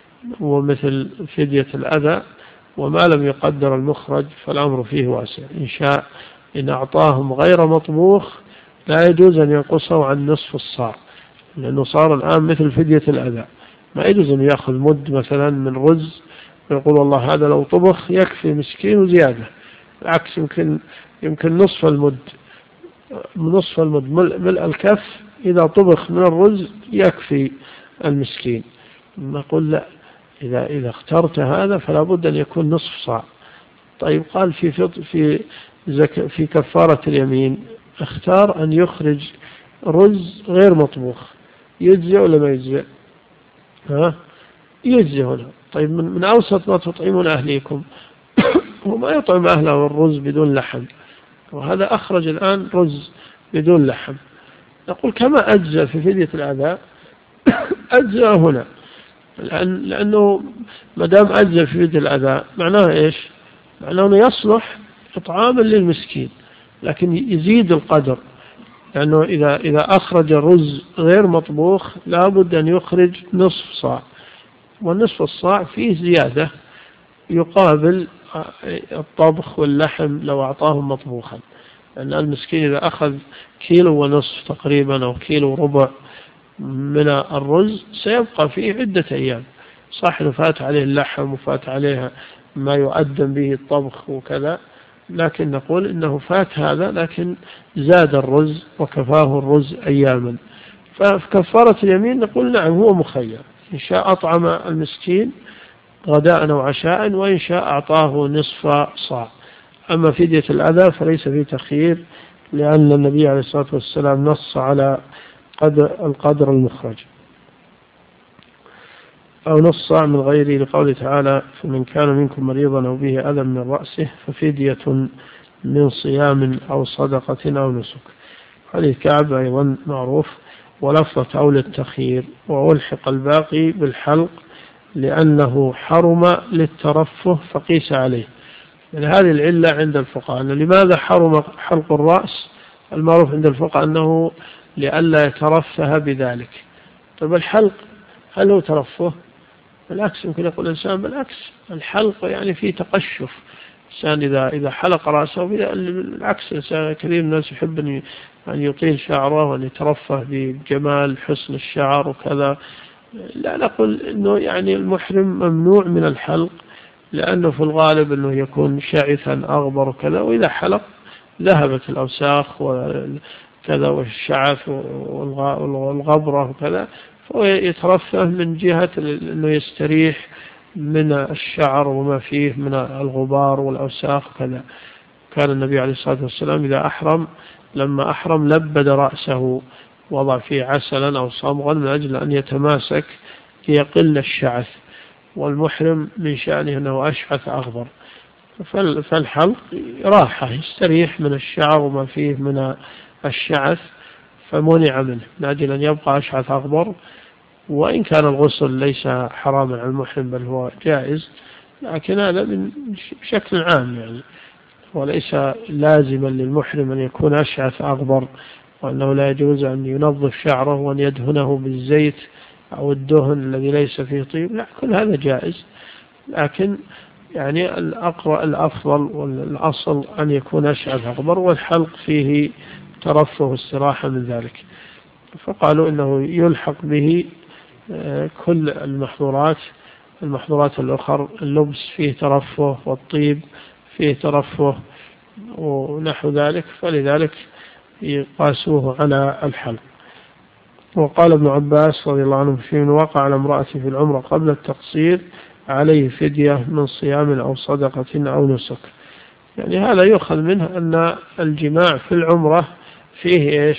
ومثل فدية الأذى، وما لم يقدر المخرج فالأمر فيه واسع. إن شاء إن أعطاهم غير مطبوخ لا يجوز أن ينقصه عن نصف الصاع، لأنه صار الآن مثل فدية الأذى، ما يجوز أن يأخذ مد مثلا من رز ويقول والله هذا لو طبخ يكفي مسكين وزيادة، العكس يمكن نصف المد ملء الكف إذا طبخ من الرز يكفي المسكين. نقول لا، إذا اخترت هذا فلا بد أن يكون نصف صاع. طيب قال في كفارة اليمين اختار أن يخرج رز غير مطبوخ، يجزئ ولا ما يجزئ؟ يجزئ هنا. طيب من أوسط ما تطعمون أهليكم وما يطعم أهله الرز بدون لحم، وهذا أخرج الآن رز بدون لحم. نقول كما أجزأ في فدية الأذى أجزأ هنا، لأنه مدام أجزأ في فدية الأذى معناه إيش؟ معناه أنه يصلح إطعاما للمسكين، لكن يزيد القدر، لأنه إذا أخرج الرز غير مطبوخ لابد أن يخرج نصف صاع، والنصف الصاع فيه زيادة يقابل الطبخ واللحم لو أعطاهم مطبوخا، لأن المسكين إذا أخذ كيلو ونصف تقريبا أو كيلو ربع من الرز سيبقى فيه عدة أيام، صح إنه فات عليه اللحم وفات عليها ما يؤدم به الطبخ وكذا، لكن نقول إنه فات هذا لكن زاد الرز وكفاه الرز أياما. ففي كفارة اليمين نقول نعم هو مخير، إن شاء أطعم المسكين غداء أو عشاء، وإن شاء أعطاه نصف صاع. أما فدية الأذى فليس فيه تخيير، لأن النبي عليه الصلاة والسلام نص على القدر المخرج، أو نص صاع من غيره، لقوله تعالى: فمن كان منكم مريضا أو به أذى من رأسه ففدية من صيام أو صدقة أو نسك. حديث كعب أيضا معروف، ولفظة أولى التخيير، وألحق الباقي بالحلق لأنه حرم للترفه فقيس عليه. يعني هذه العلة عند الفقهاء، لماذا حرم حلق الرأس؟ المعروف عند الفقهاء أنه لئلا يترفه بذلك. طيب الحلق هل هو ترفه؟ بالعكس، يمكن يقول الإنسان بالعكس، الحلق يعني فيه تقشف، الإنسان إذا حلق رأسه بالعكس، كثير من الناس يحب أن يطيل شعره وأن يترفه بجمال حسن الشعر وكذا. لا نقول إنه يعني المحرم ممنوع من الحلق، لأنه في الغالب أنه يكون شعثا أغبر وكذا، وإذا حلق ذهبت الأوساخ وكذا والشعث والغبرة وكذا، فهو يترفه من جهة أنه يستريح من الشعر وما فيه من الغبار والأوساخ وكذا. كان النبي عليه الصلاة والسلام إذا أحرم، لما أحرم لبد رأسه، وضع فيه عسلا أو صمغا من أجل أن يتماسك ليقل الشعث، والمحرم من شأنه أنه أشعث أغبر، فالحلق راحة يستريح من الشعر وما فيه من الشعث، فمنع منه من أجل أن يبقى أشعث أغبر. وإن كان الغسل ليس حراما على المحرم بل هو جائز، لكن هذا بشكل عام يعني، وليس لازما للمحرم أن يكون أشعث أغبر، وأنه لا يجوز أن ينظف شعره وأن يدهنه بالزيت أو الدهن الذي ليس فيه طيب، لا، كل هذا جائز، لكن يعني الأفضل والأصل أن يكون أشعث أغبر، والحلق فيه ترفه واستراحة من ذلك. فقالوا إنه يلحق به كل المحظورات الأخرى، اللبس فيه ترفه والطيب فيه ترفه ونحو ذلك، فلذلك يقاسوه على الحلق. وقال ابن عباس رضي الله عنه: في من وقع على امرأته في العمرة قبل التقصير عليه فدية من صيام أو صدقة أو نسك. يعني هذا يؤخذ منه أن الجماع في العمرة فيه إيش؟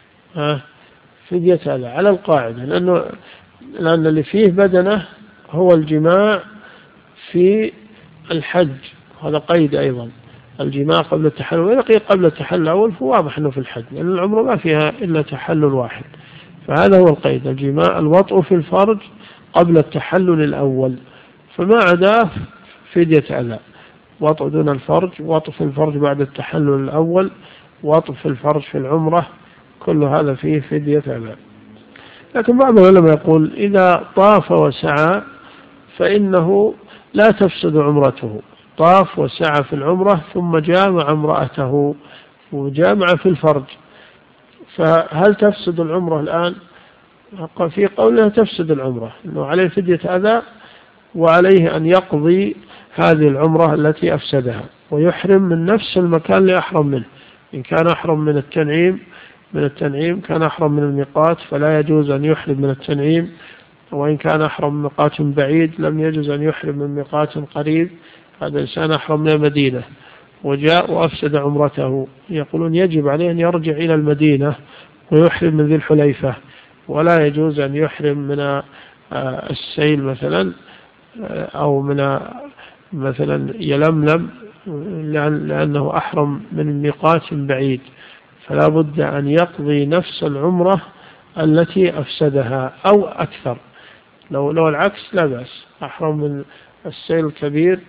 فدية هذا على القاعدة، لأن اللي فيه بدنه هو الجماع في الحج، هذا قيد أيضا، الجماع قبل التحلل. وإذا قيل قبل التحلل الأول فواضح أنه في الحج، لأن العمرة ما فيها إلا تحلل واحد، فهذا هو القيد، الجماع الوطء في الفرج قبل التحلل الأول، فما عداه فدية أذى، وطء دون الفرج، وطء في الفرج بعد التحلل الأول، وطء في الفرج في العمرة، كل هذا فيه فدية أذى. لكن بعض العلماء يقول إذا طاف وسعى فإنه لا تفسد عمرته، طاف وسعى في العمرة ثم جامع امرأته وجامع في الفرج، فهل تفسد العمرة الآن؟ في قولها تفسد العمرة، إنه عليه فدية أذى، وعليه أن يقضي هذه العمرة التي أفسدها ويحرم من نفس المكان اللي أحرم منه. إن كان أحرم من التنعيم كان أحرم من الميقات فلا يجوز أن يحرم من التنعيم، وإن كان أحرم من ميقات بعيد لم يجوز أن يحرم من ميقات قريب. هذا إنسان أحرم من المدينة وجاء وأفسد عمرته، يقولون يجب عليه أن يرجع إلى المدينة ويحرم من ذي الحليفة، ولا يجوز أن يحرم من السيل مثلا، أو من مثلا يلملم، لأنه أحرم من ميقات بعيد، فلا بد أن يقضي نفس العمرة التي أفسدها أو أكثر. لو العكس لا بأس، أحرم من السيل الكبير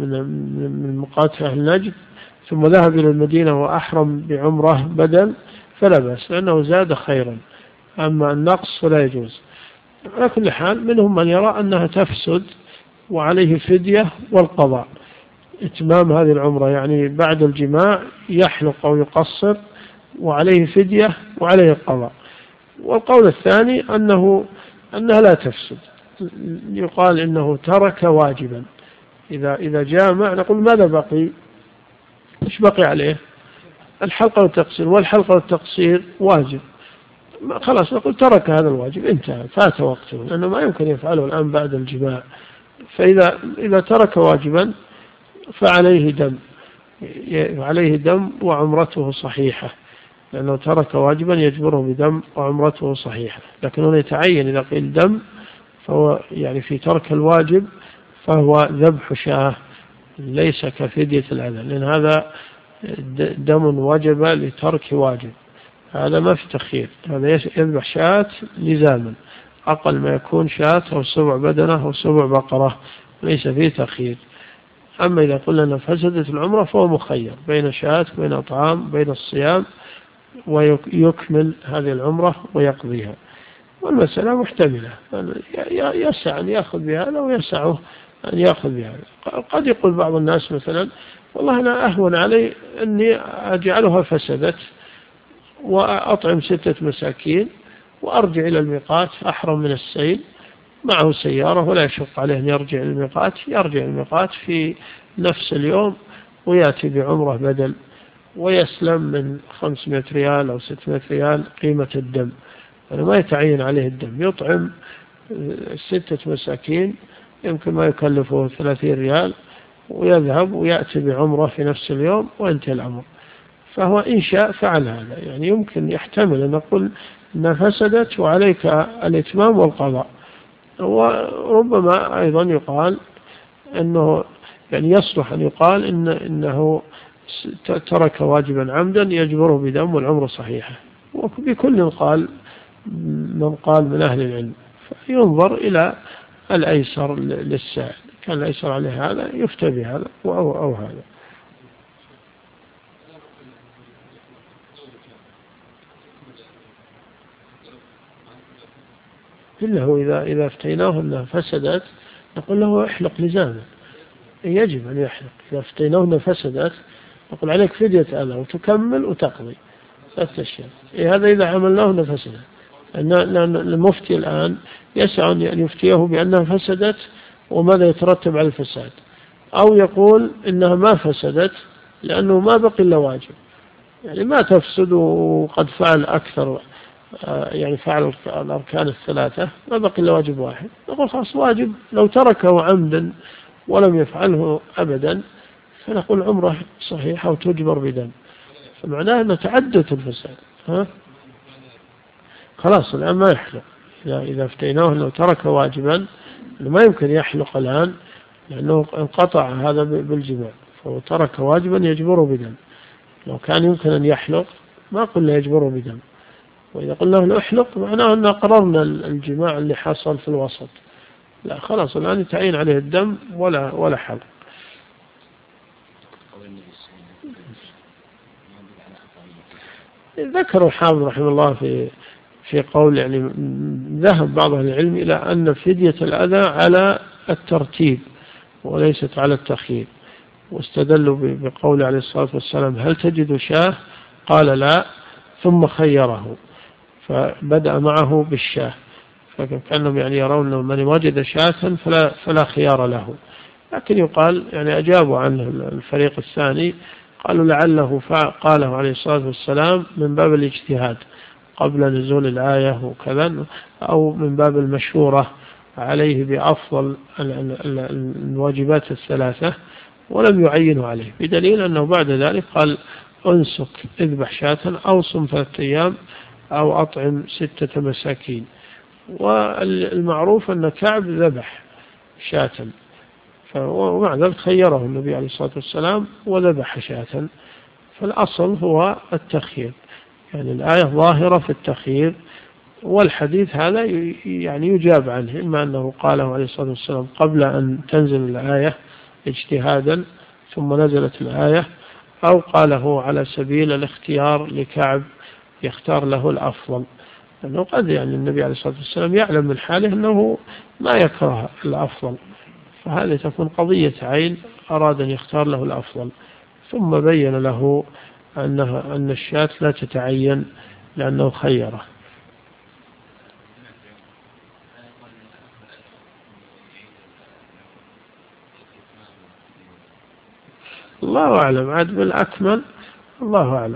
من ميقات أهل نجد ثم ذهب إلى المدينة وأحرم بعمرة بدل، فلا بأس لأنه زاد خيرا، أما النقص فلا يجوز. على كل حال منهم من يرى أنها تفسد وعليه فدية والقضاء، إتمام هذه العمرة يعني بعد الجماع يحلق أو يقصر وعليه فدية وعليه القضاء. والقول الثاني أنها لا تفسد، يقال إنه ترك واجبا. إذا جامع نقول ماذا بقي؟ إيش بقي عليه؟ الحلقة والتقصير، والحلقة والتقصير واجب، خلاص نقول ترك هذا الواجب، انتهى، فات وقته، لأنه ما يمكن يفعله الآن بعد الجماع. فإذا ترك واجبا فعليه دم، عليه دم وعمرته صحيحة، لأنه ترك واجبا يجبره بدم وعمرته صحيحة. لكن هنا يتعين إذا قيل دم فهو يعني في ترك الواجب فهو ذبح شاة ليس كفدية الأذى، لأن هذا دم وجب لترك واجب، هذا ما في تخيير، هذا يذبح شاة لزاما، أقل ما يكون شاة أو سبع بدنة أو سبع بقرة، ليس فيه تخيير. أما إذا قلنا أن فسدت العمرة فهو مخير بين شاة، بين طعام، بين الصيام، ويكمل هذه العمرة ويقضيها. والمسألة محتملة، يسع أن يأخذ بهذا ويسعه أن يأخذ بهذا. قد يقول بعض الناس مثلا والله أنا أهون علي أني أجعلها فسدت وأطعم 6 مساكين وأرجع إلى الميقات، أحرم من السيل، معه سيارة ولا يشق عليه أن يرجع إلى الميقات، يرجع الميقات في نفس اليوم ويأتي بعمرة بدل، ويسلم من 500 ريال أو 600 ريال قيمة الدم، يعني ما يتعين عليه الدم، يطعم 6 مساكين يمكن ما يكلفه 30 ريال ويذهب ويأتي بعمرة في نفس اليوم وينتهي الأمر. فهو إن شاء فعل هذا، يعني يمكن يحتمل أن نقول أنها فسدت وعليك الإتمام والقضاء. وربما أيضا يقال أنه يعني يصلح أن يقال إنه ترك واجبا عمدا يجبره بدم والعمر صحيحة. وبكل قال من قال من أهل العلم، فينظر إلى الأيسر للسائل، كان الأيسر عليه هذا يفتى بهذا أو هذا. إلا إذا افتيناه أنها فسدت نقول له احلق لزاما، يجب أن يحلق. إذا افتيناه أنها فسدت نقول عليك فدية أذى وتكمل وتقضي 3 أشياء. هذا إذا عملناه أنها فسدت، لأن المفتي الآن يسعى أن يفتيه بأنها فسدت وماذا يترتب على الفساد، أو يقول إنها ما فسدت لأنه ما بقي إلا واجب، يعني ما تفسد وقد فعل أكثر، يعني فعل الأركان 3 ما بقي إلا واجب واحد، نقول خلاص واجب لو تركه عمدا ولم يفعله أبدا فنقول عمره صحيحة وتجبر بدم، فمعناه أن تعدت الفساد. خلاص الآن ما يحلق، إذا افتيناه لو ترك واجبا ما يمكن يحلق الآن لأنه انقطع هذا بالجماع، فهو ترك واجبا يجبره بدم. لو كان يمكن أن يحلق ما قلنا يجبره بدم، وإذا قلنا له احلق معناه أن قررنا الجماع اللي حصل في الوسط، لا خلاص الآن يتعين عليه الدم ولا حلق. ذكر الحافظ رحمه الله في قول يعني ذهب بعض أهل العلم إلى أن فدية الأذى على الترتيب وليست على التخيير، واستدلوا بقول عليه الصلاة والسلام هل تجد شاه؟ قال لا، ثم خيره فبدأ معه بالشاه، فكانهم يعني يرون من وجد شاة فلا خيار له. لكن يقال يعني أجابوا عنه الفريق الثاني، قالوا لعله قاله عليه الصلاة والسلام من باب الاجتهاد قبل نزول الآية وكذا، أو من باب المشورة عليه بأفضل الواجبات 3 ولم يعينه عليه، بدليل أنه بعد ذلك قال أنسك اذبح شاة أو صم 3 أيام أو أطعم 6 مساكين. والمعروف أن كعب ذبح شاة، ومع ذلك خيره النبي عليه الصلاة والسلام وذبح شاة، فالأصل هو التخيير، يعني الآية ظاهرة في التخيير، والحديث هذا يعني يجاب عنه، إما أنه قاله عليه الصلاة والسلام قبل أن تنزل الآية اجتهادا ثم نزلت الآية، أو قاله على سبيل الاختيار لكعب يختار له الأفضل، لأنه قد يعني النبي عليه الصلاة والسلام يعلم من حاله أنه ما يكره الأفضل، فهذه تكون قضية عين، أراد أن يختار له الأفضل، ثم بين له أن الشاة لا تتعين لأنه خيره. الله أعلم، عاد بالأكمل الله أعلم.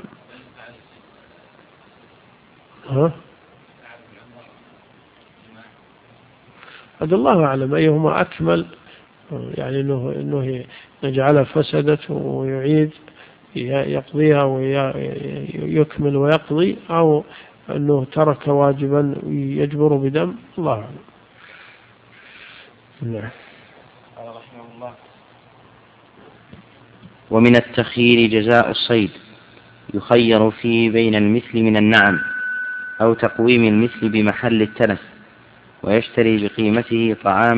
هذا الله أعلم أيهما أكمل، يعني أنه يجعلها فسدت ويعيد يقضيها ويكمل ويقضي، أو أنه ترك واجبا يجبر بدم، الله أعلم. نعم. رحمه الله. ومن التخيير جزاء الصيد، يخير فيه بين المثل من النعم أو تقويم المثل بمحل التلف، ويشتري بقيمته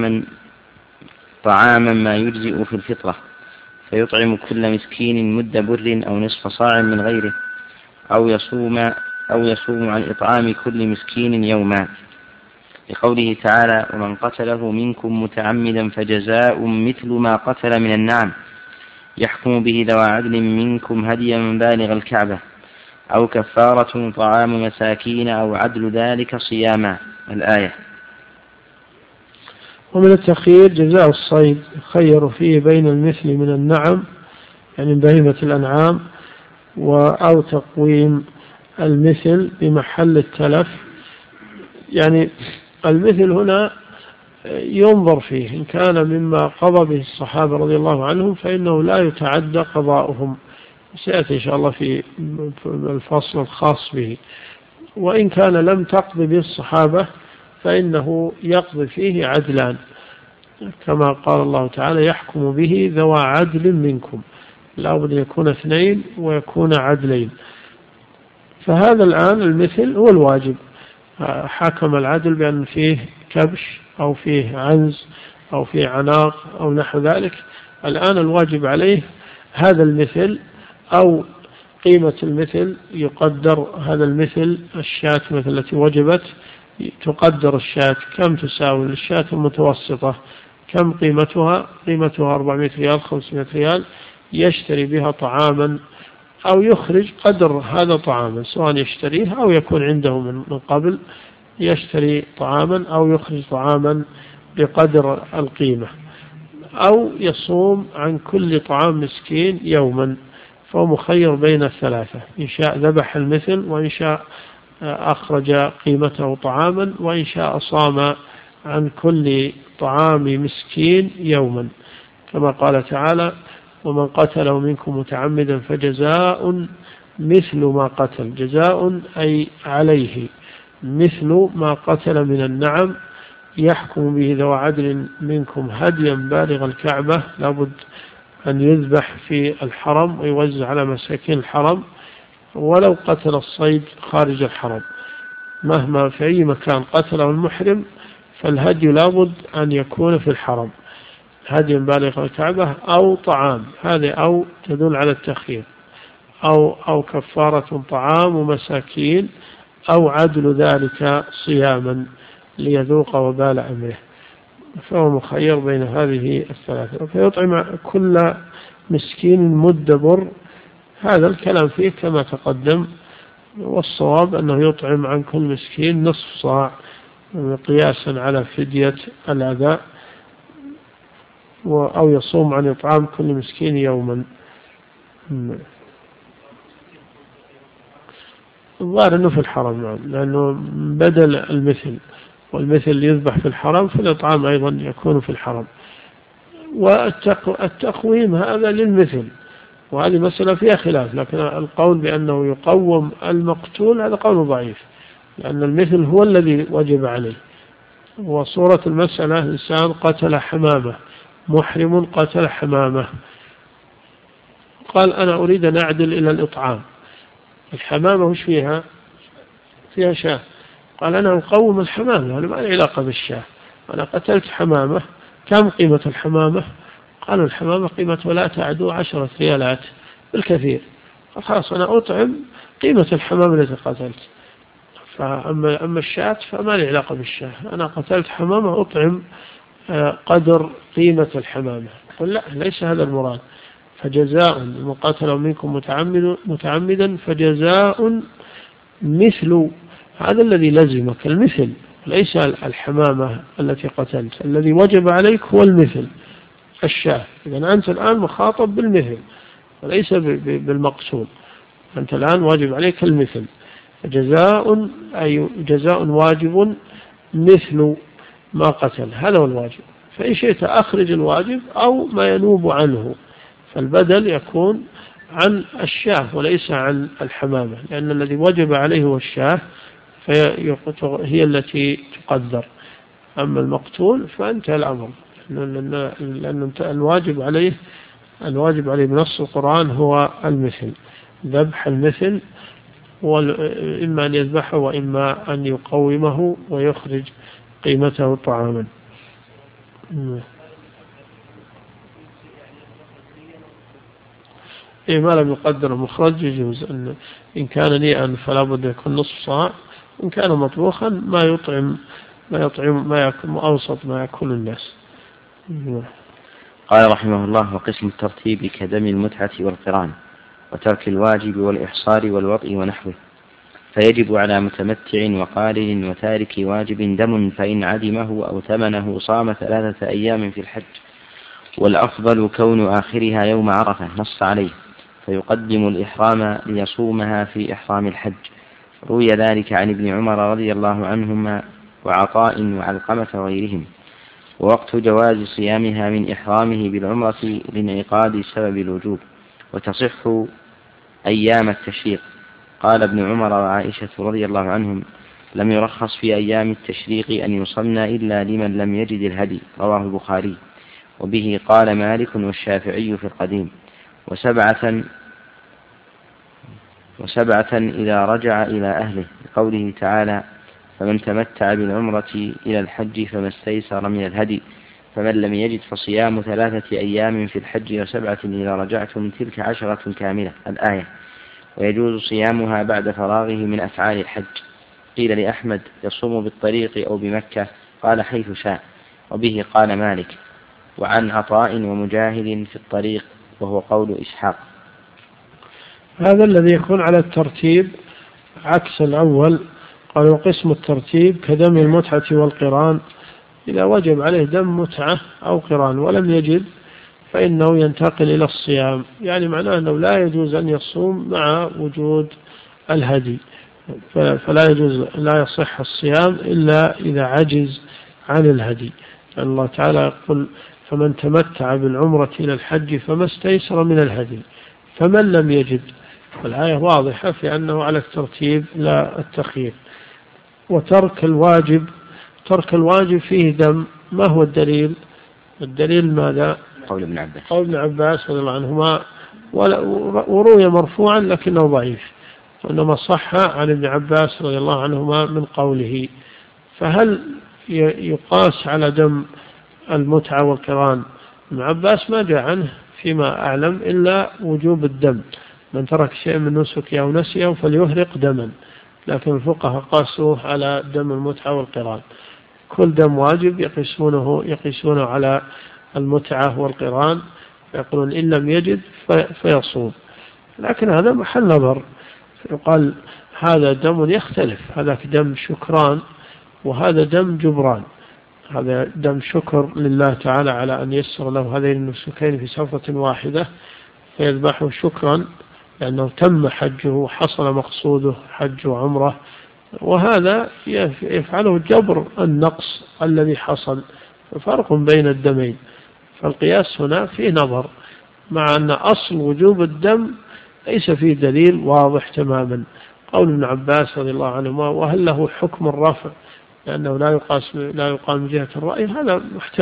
طعاما ما يجزئ في الفطرة، فيطعم كل مسكين مد بر أو نصف صاع من غيره، أو يصوم عن إطعام كل مسكين يوما، لقوله تعالى: ومن قتله منكم متعمدا فجزاء مثل ما قتل من النعم يحكم به ذوى عدل منكم هديا بالغ الكعبة، أو كفارة طعام مساكين أو عدل ذلك صياما، الآية. ومن التخيير جزاء الصيد، يخير فيه بين المثل من النعم يعني بهيمة الأنعام، أو تقويم المثل بمحل التلف، يعني المثل هنا ينظر فيه، إن كان مما قضى به الصحابة رضي الله عنهم فإنه لا يتعدى قضاؤهم، سيأتي إن شاء الله في الفصل الخاص به. وإن كان لم تقضي به الصحابة فإنه يقضي فيه عدلان، كما قال الله تعالى: يحكم به ذوى عدل منكم، لا بد يكون اثنين ويكون عدلين. فهذا الآن المثل هو الواجب، حكم العدل بأن فيه كبش أو فيه عنز أو فيه عناق أو نحو ذلك، الآن الواجب عليه هذا المثل أو قيمة المثل، يقدر هذا المثل الشاة مثل التي وجبت، تقدر الشاة كم تساوي الشاة المتوسطة، كم قيمتها 400 ريال 500 ريال، يشتري بها طعاما أو يخرج قدر هذا طعاما، سواء يشتريه أو يكون عنده من قبل، يشتري طعاما أو يخرج طعاما بقدر القيمة، أو يصوم عن كل طعام مسكين يوما، فهو مخير بين الثلاثة، إن شاء ذبح المثل، وإن شاء أخرج قيمته طعاما، وإن شاء صام عن كل طعام مسكين يوما، كما قال تعالى: ومن قتله منكم متعمدا فجزاء مثل ما قتل، جزاء أي عليه مثل ما قتل من النعم، يحكم به ذوى عدل منكم هديا بالغ الكعبة، لابد أن يذبح في الحرم ويوزع على مساكين الحرم، ولو قتل الصيد خارج الحرم، مهما في أي مكان قتله المحرم فالهدي لابد أن يكون في الحرم، هدي بالغ الكعبة أو طعام، هذه أو تدل على التخيير، أو كفارة طعام ومساكين، أو عدل ذلك صياما ليذوق وبال أمره، فهو مخير بين هذه الثلاثة. فيطعم كل مسكين مد بر، هذا الكلام فيه كما تقدم، والصواب أنه يطعم عن كل مسكين نصف صاع قياسا على فدية الأذى، أو يصوم عن إطعام كل مسكين يوما. الظاهر أنه في الحرم، لأنه بدل المثل، والمثل يذبح في الحرم، فالإطعام أيضا يكون في الحرم. والتقويم هذا للمثل، وهذه مسألة فيها خلاف، لكن القول بأنه يقوم المقتول هذا قول ضعيف، لأن المثل هو الذي وجب عليه. وصورة المسألة: إنسان قتل حمامة، محرم قتل حمامة، قال: أنا أريد أن أعدل إلى الإطعام، الحمامة وش فيها؟ فيها شاة، قال: أنا أقوم الحمامة، أنا ما لي علاقة بالشاة، أنا قتلت حمامة، كم قيمة الحمامة؟ قالوا: الحمامة قيمتها لا تعدو 10 ريالات بالكثير، خلاص أنا أطعم قيمة الحمام التي قتلت. فأما الشاة فما لي علاقة بالشاة، أنا قتلت حمامة أطعم قدر قيمة الحمامة. قل لا، ليس هذا المراد. فجزاء من قتل منكم متعمدا فجزاء مثل هذا الذي لزمك، المثل، ليس الحمامة التي قتلت. الذي وجب عليك هو المثل الشاة. إذن أنت الآن مخاطب بالمثل وليس بالمقصود. أنت الآن واجب عليك المثل. جزاء أي جزاء واجب مثل ما قتل، هذا هو الواجب. فإن شئت أخرج الواجب أو ما ينوب عنه، فالبدل يكون عن الشاة وليس عن الحمامة، لأن الذي وجب عليه هو الشاة هي التي تقدر. أما المقتول فانتهى الأمر، لأن الواجب عليه بنص القرآن هو المثل، ذبح المثل، إما أن يذبحه وإما أن يقومه ويخرج قيمته طعاما. ما لم يقدر المخرج يجوز. إن كان نيئا فلا بد يكون نصف صاع، إن كان مطبوخا ما يطعم ما يأكل أوسط ما يأكل الناس. قال رحمه الله: وقسم الترتيب كدم المتعة والقران وترك الواجب والإحصار والوطء ونحوه. فيجب على متمتع وقارن وتارك واجب دم، فإن عدمه أو ثمنه صام 3 أيام في الحج، والأفضل كون آخرها يوم عرفة نص عليه، فيقدم الإحرام ليصومها في إحرام الحج. روي ذلك عن ابن عمر رضي الله عنهما وعطاء وعلقمة وغيرهم. ووقت جواز صيامها من إحرامه بالعمرة لانعقاد سبب الوجوب، وتصح أيام التشريق. قال ابن عمر وعائشة رضي الله عنهم: لم يرخص في أيام التشريق أن يصمنا إلا لمن لم يجد الهدي. رواه البخاري. وبه قال مالك والشافعي في القديم. وسبعة إذا رجع إلى أهله، لقوله تعالى: فمن تمتع بالعمرة إلى الحج فما استيسر من الهدي، فمن لم يجد فصيام 3 أيام في الحج و7 إذا رجعتم، تلك 10 كاملة. الآية. ويجوز صيامها بعد فراغه من أفعال الحج. قيل لأحمد: يصوم بالطريق أو بمكة؟ قال: حيث شاء. وبه قال مالك. وعن عطاء ومجاهد في الطريق، وهو قول إسحاق. هذا الذي يكون على الترتيب عكس الأول. قالوا قسم الترتيب كدم المتعة والقران، إذا وجب عليه دم متعة أو قران ولم يجد فإنه ينتقل إلى الصيام. يعني معناه أنه لا يجوز أن يصوم مع وجود الهدي، فلا يجوز، لا يصح الصيام إلا إذا عجز عن الهدي. الله تعالى يقول: فمن تمتع بالعمرة إلى الحج فما استيسر من الهدي، فمن لم يجد. والآية واضحة في أنه على الترتيب لا التخيير. وترك الواجب، ترك الواجب فيه دم. ما هو الدليل؟ الدليل ماذا؟ قول ابن عباس. قول ابن عباس رضي الله عنهما، وروي مرفوعا لكنه ضعيف، وإنما صح عن ابن عباس رضي الله عنهما من قوله. فهل يقاس على دم المتعة والقران؟ ابن عباس ما جاء عنه فيما أعلم إلا وجوب الدم، من ترك شيء من نسكه أو نسيه فليهرق دما، لكن الفقهاء قاسوه على دم المتعة والقران. كل دم واجب يقيسونه على المتعة والقران، يقولون إن لم يجد فيصوم. لكن هذا محل نظر، يقال هذا دم يختلف، هذا دم شكران وهذا دم جبران. هذا دم شكر لله تعالى على أن يسر له هذين النسكين في سفرة واحدة فيذبحه شكرا لأنه تم حجه وحصل مقصوده حج وعمره، وهذا يفعله جبر النقص الذي حصل. ففرق بين الدمين، فالقياس هنا فيه نظر، مع أن أصل وجوب الدم ليس فيه دليل واضح تماما. قول ابن عباس رضي الله عنهما: وهل له حكم الرفع؟ لأنه لا يقال من جهة الرأي، هذا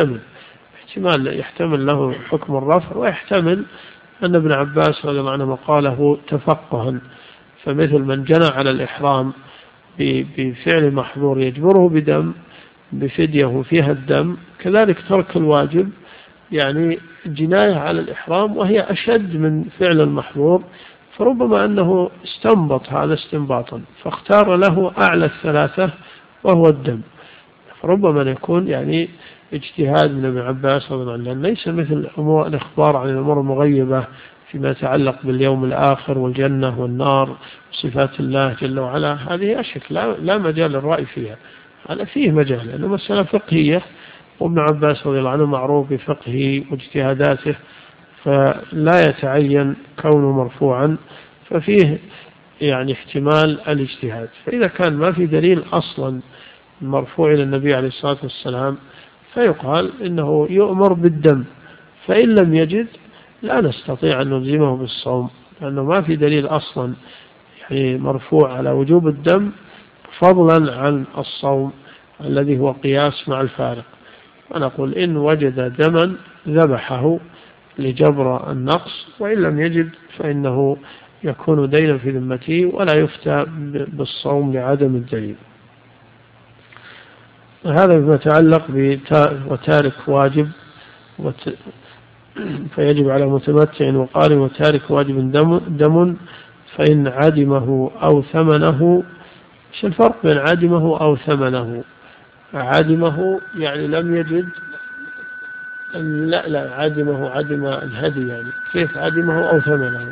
احتمال يحتمل له حكم الرفع، ويحتمل أن ابن عباس رضي الله عنهما قاله تفقها. فمثل من جنى على الإحرام بفعل محظور يجبره بدم بفديه فيها الدم، كذلك ترك الواجب يعني جناية على الإحرام وهي أشد من فعل المحظور، فربما أنه استنبط هذا استنباطا فاختار له أعلى الثلاثة وهو الدم، فربما يكون يعني اجتهاد من ابن عباس رضي الله عنه، ليس مثل الإخبار عن الأمور المغيبة فيما يتعلق باليوم الآخر والجنة والنار وصفات الله جل وعلا. هذه أشك لا مجال للرأي فيها، هذا فيه مجال لأنه مسألة فقهية، وابن عباس رضي الله عنه معروف بفقهه واجتهاداته، فلا يتعين كونه مرفوعا، ففيه يعني احتمال الاجتهاد. فإذا كان ما في دليل أصلا مرفوع إلى النبي عليه الصلاة والسلام فيقال إنه يؤمر بالدم، فإن لم يجد لا نستطيع أن نلزمه بالصوم، لأنه ما في دليل أصلا يعني مرفوع على وجوب الدم فضلا عن الصوم الذي هو قياس مع الفارق. ونقول إن وجد دما ذبحه لجبر النقص، وإن لم يجد فإنه يكون دينا في ذمته ولا يفتى بالصوم لعدم الدليل. هذا فيما يتعلق وتارك واجب فيجب على متمتع وقارن وتارك واجب دم فإن عدمه أو ثمنه. ايش الفرق بين عدمه أو ثمنه؟ عدمه يعني لم يجد، لا عدم الهدي، يعني كيف عدمه أو ثمنه؟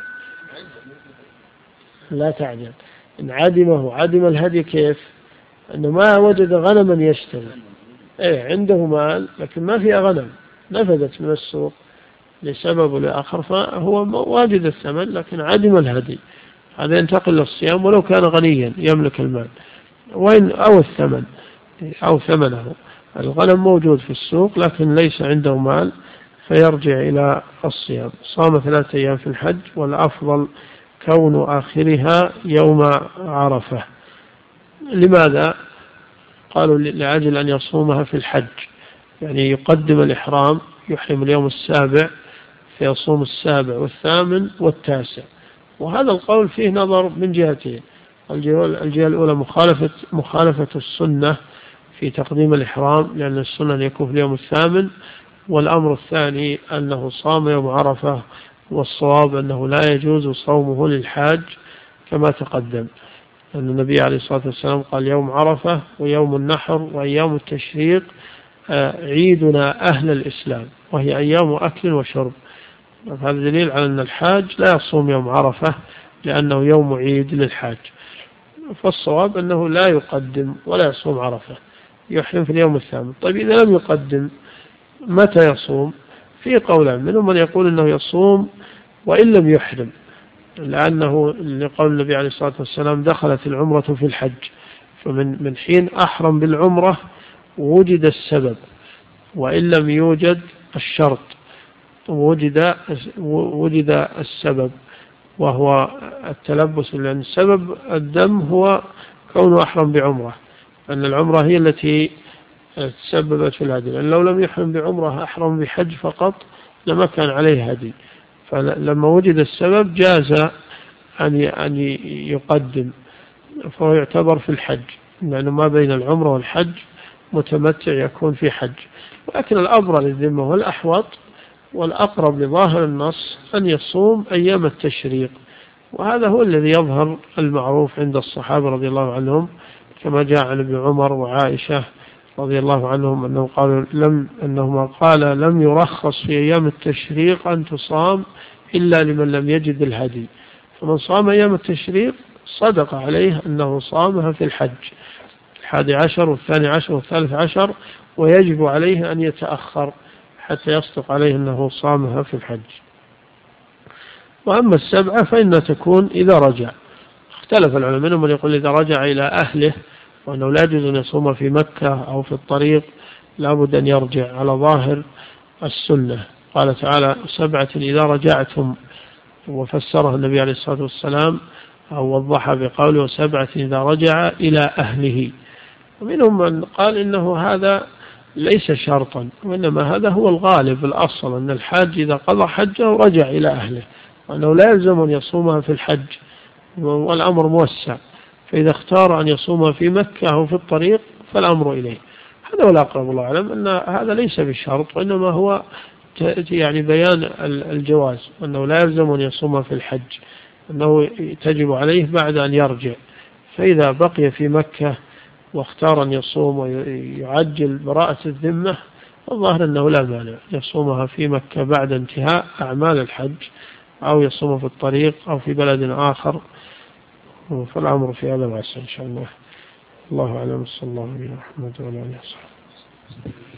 لا تعجب، إن عدمه عدم الهدي كيف؟ أنه ما وجد غنما يشتري، عنده مال لكن ما فيها غنم، نفذت من السوق لسبب لآخر فهو واجد الثمن لكن عدم الهدي، هذا ينتقل للصيام ولو كان غنيا يملك المال. أو الثمن أو ثمنه، الغنم موجود في السوق لكن ليس عنده مال فيرجع إلى الصيام. صام 3 أيام في الحج، والأفضل كون آخرها يوم عرفة. لماذا؟ قالوا لأجل أن يصومها في الحج، يعني يقدم الإحرام، يحرم اليوم 7 فيصوم 7 و8 و9. وهذا القول فيه نظر من جهتين: الجهة الأولى مخالفة السنة في تقديم الإحرام، لأن السنة أن يكون في اليوم 8، والأمر الثاني أنه صام يوم عرفة، والصواب أنه لا يجوز صومه للحاج كما تقدم، أن النبي عليه الصلاة والسلام قال: يوم عرفة ويوم النحر وأيام التشريق عيدنا أهل الإسلام، وهي أيام أكل وشرب. هذا دليل على أن الحاج لا يصوم يوم عرفة لأنه يوم عيد للحاج. فالصواب أنه لا يقدم ولا يصوم عرفة، يحرم في اليوم 8. طيب إذا لم يقدم متى يصوم؟ في قولان، منهم من يقول أنه يصوم وإن لم يحرم، لأنه لقول النبي عليه الصلاة والسلام: دخلت العمرة في الحج، فمن حين أحرم بالعمرة وجد السبب، وإن لم يوجد الشرط وجد السبب وهو التلبس، لأن سبب الدم هو كونه أحرم بعمرة، أن العمرة هي التي تسببت في الهدي، لأن لو لم يحرم بعمرة أحرم بحج فقط لما كان عليه هدي، فلما وجد السبب جاز أن يقدم، فهو يعتبر في الحج، لأنه ما بين العمرة والحج متمتع يكون في حج. ولكن الأبرى للذمة والأحوط والأقرب لظاهر النص أن يصوم أيام التشريق، وهذا هو الذي يظهر المعروف عند الصحابة رضي الله عنهم، كما جاء عن ابن عمر وعائشة رضي الله عنهم أنهما قال: لم يرخص في أيام التشريق أن تصام إلا لمن لم يجد الهدي، فمن صام أيام التشريق صدق عليه أنه صامها في الحج 11 و12 و13، ويجب عليه أن يتأخر حتى يصدق عليه أنه صامها في الحج. وأما 7 فإنها تكون إذا رجع. اختلف العلماء، منهم من يقول إذا رجع إلى أهله، وأنه لا يجوز أن يصوم في مكة أو في الطريق، لا بد أن يرجع على ظاهر السنة. قال تعالى: 7 إذا رجعتم، وفسرها النبي عليه الصلاة والسلام أو وضحها بقوله: 7 إذا رجع إلى أهله. ومنهم من قال إنه هذا ليس شرطا، وإنما هذا هو الغالب، الأصل أن الحاج إذا قضى حجه رجع إلى أهله، وأنه لا يلزم أن يصومها في الحج، والأمر موسع، فإذا اختار أن يصومها في مكة أو في الطريق فالأمر إليه. هذا هو الأقرب، الله أعلم، أن هذا ليس بشرط، وإنما هو يعني بيان الجواز، وأنه لا يلزم أن يصومها في الحج، أنه تجب عليه بعد أن يرجع. فإذا بقي في مكة واختار أن يصوم ويعجل براءة الذمة، الظاهر أنه لا مانع يصومها في مكة بعد انتهاء أعمال الحج، أو يصوم في الطريق أو في بلد آخر. فالأمر في هذا واسع إن شاء الله. الله أعلم. صلى الله عليه وسلم وعلى آله وصحبه.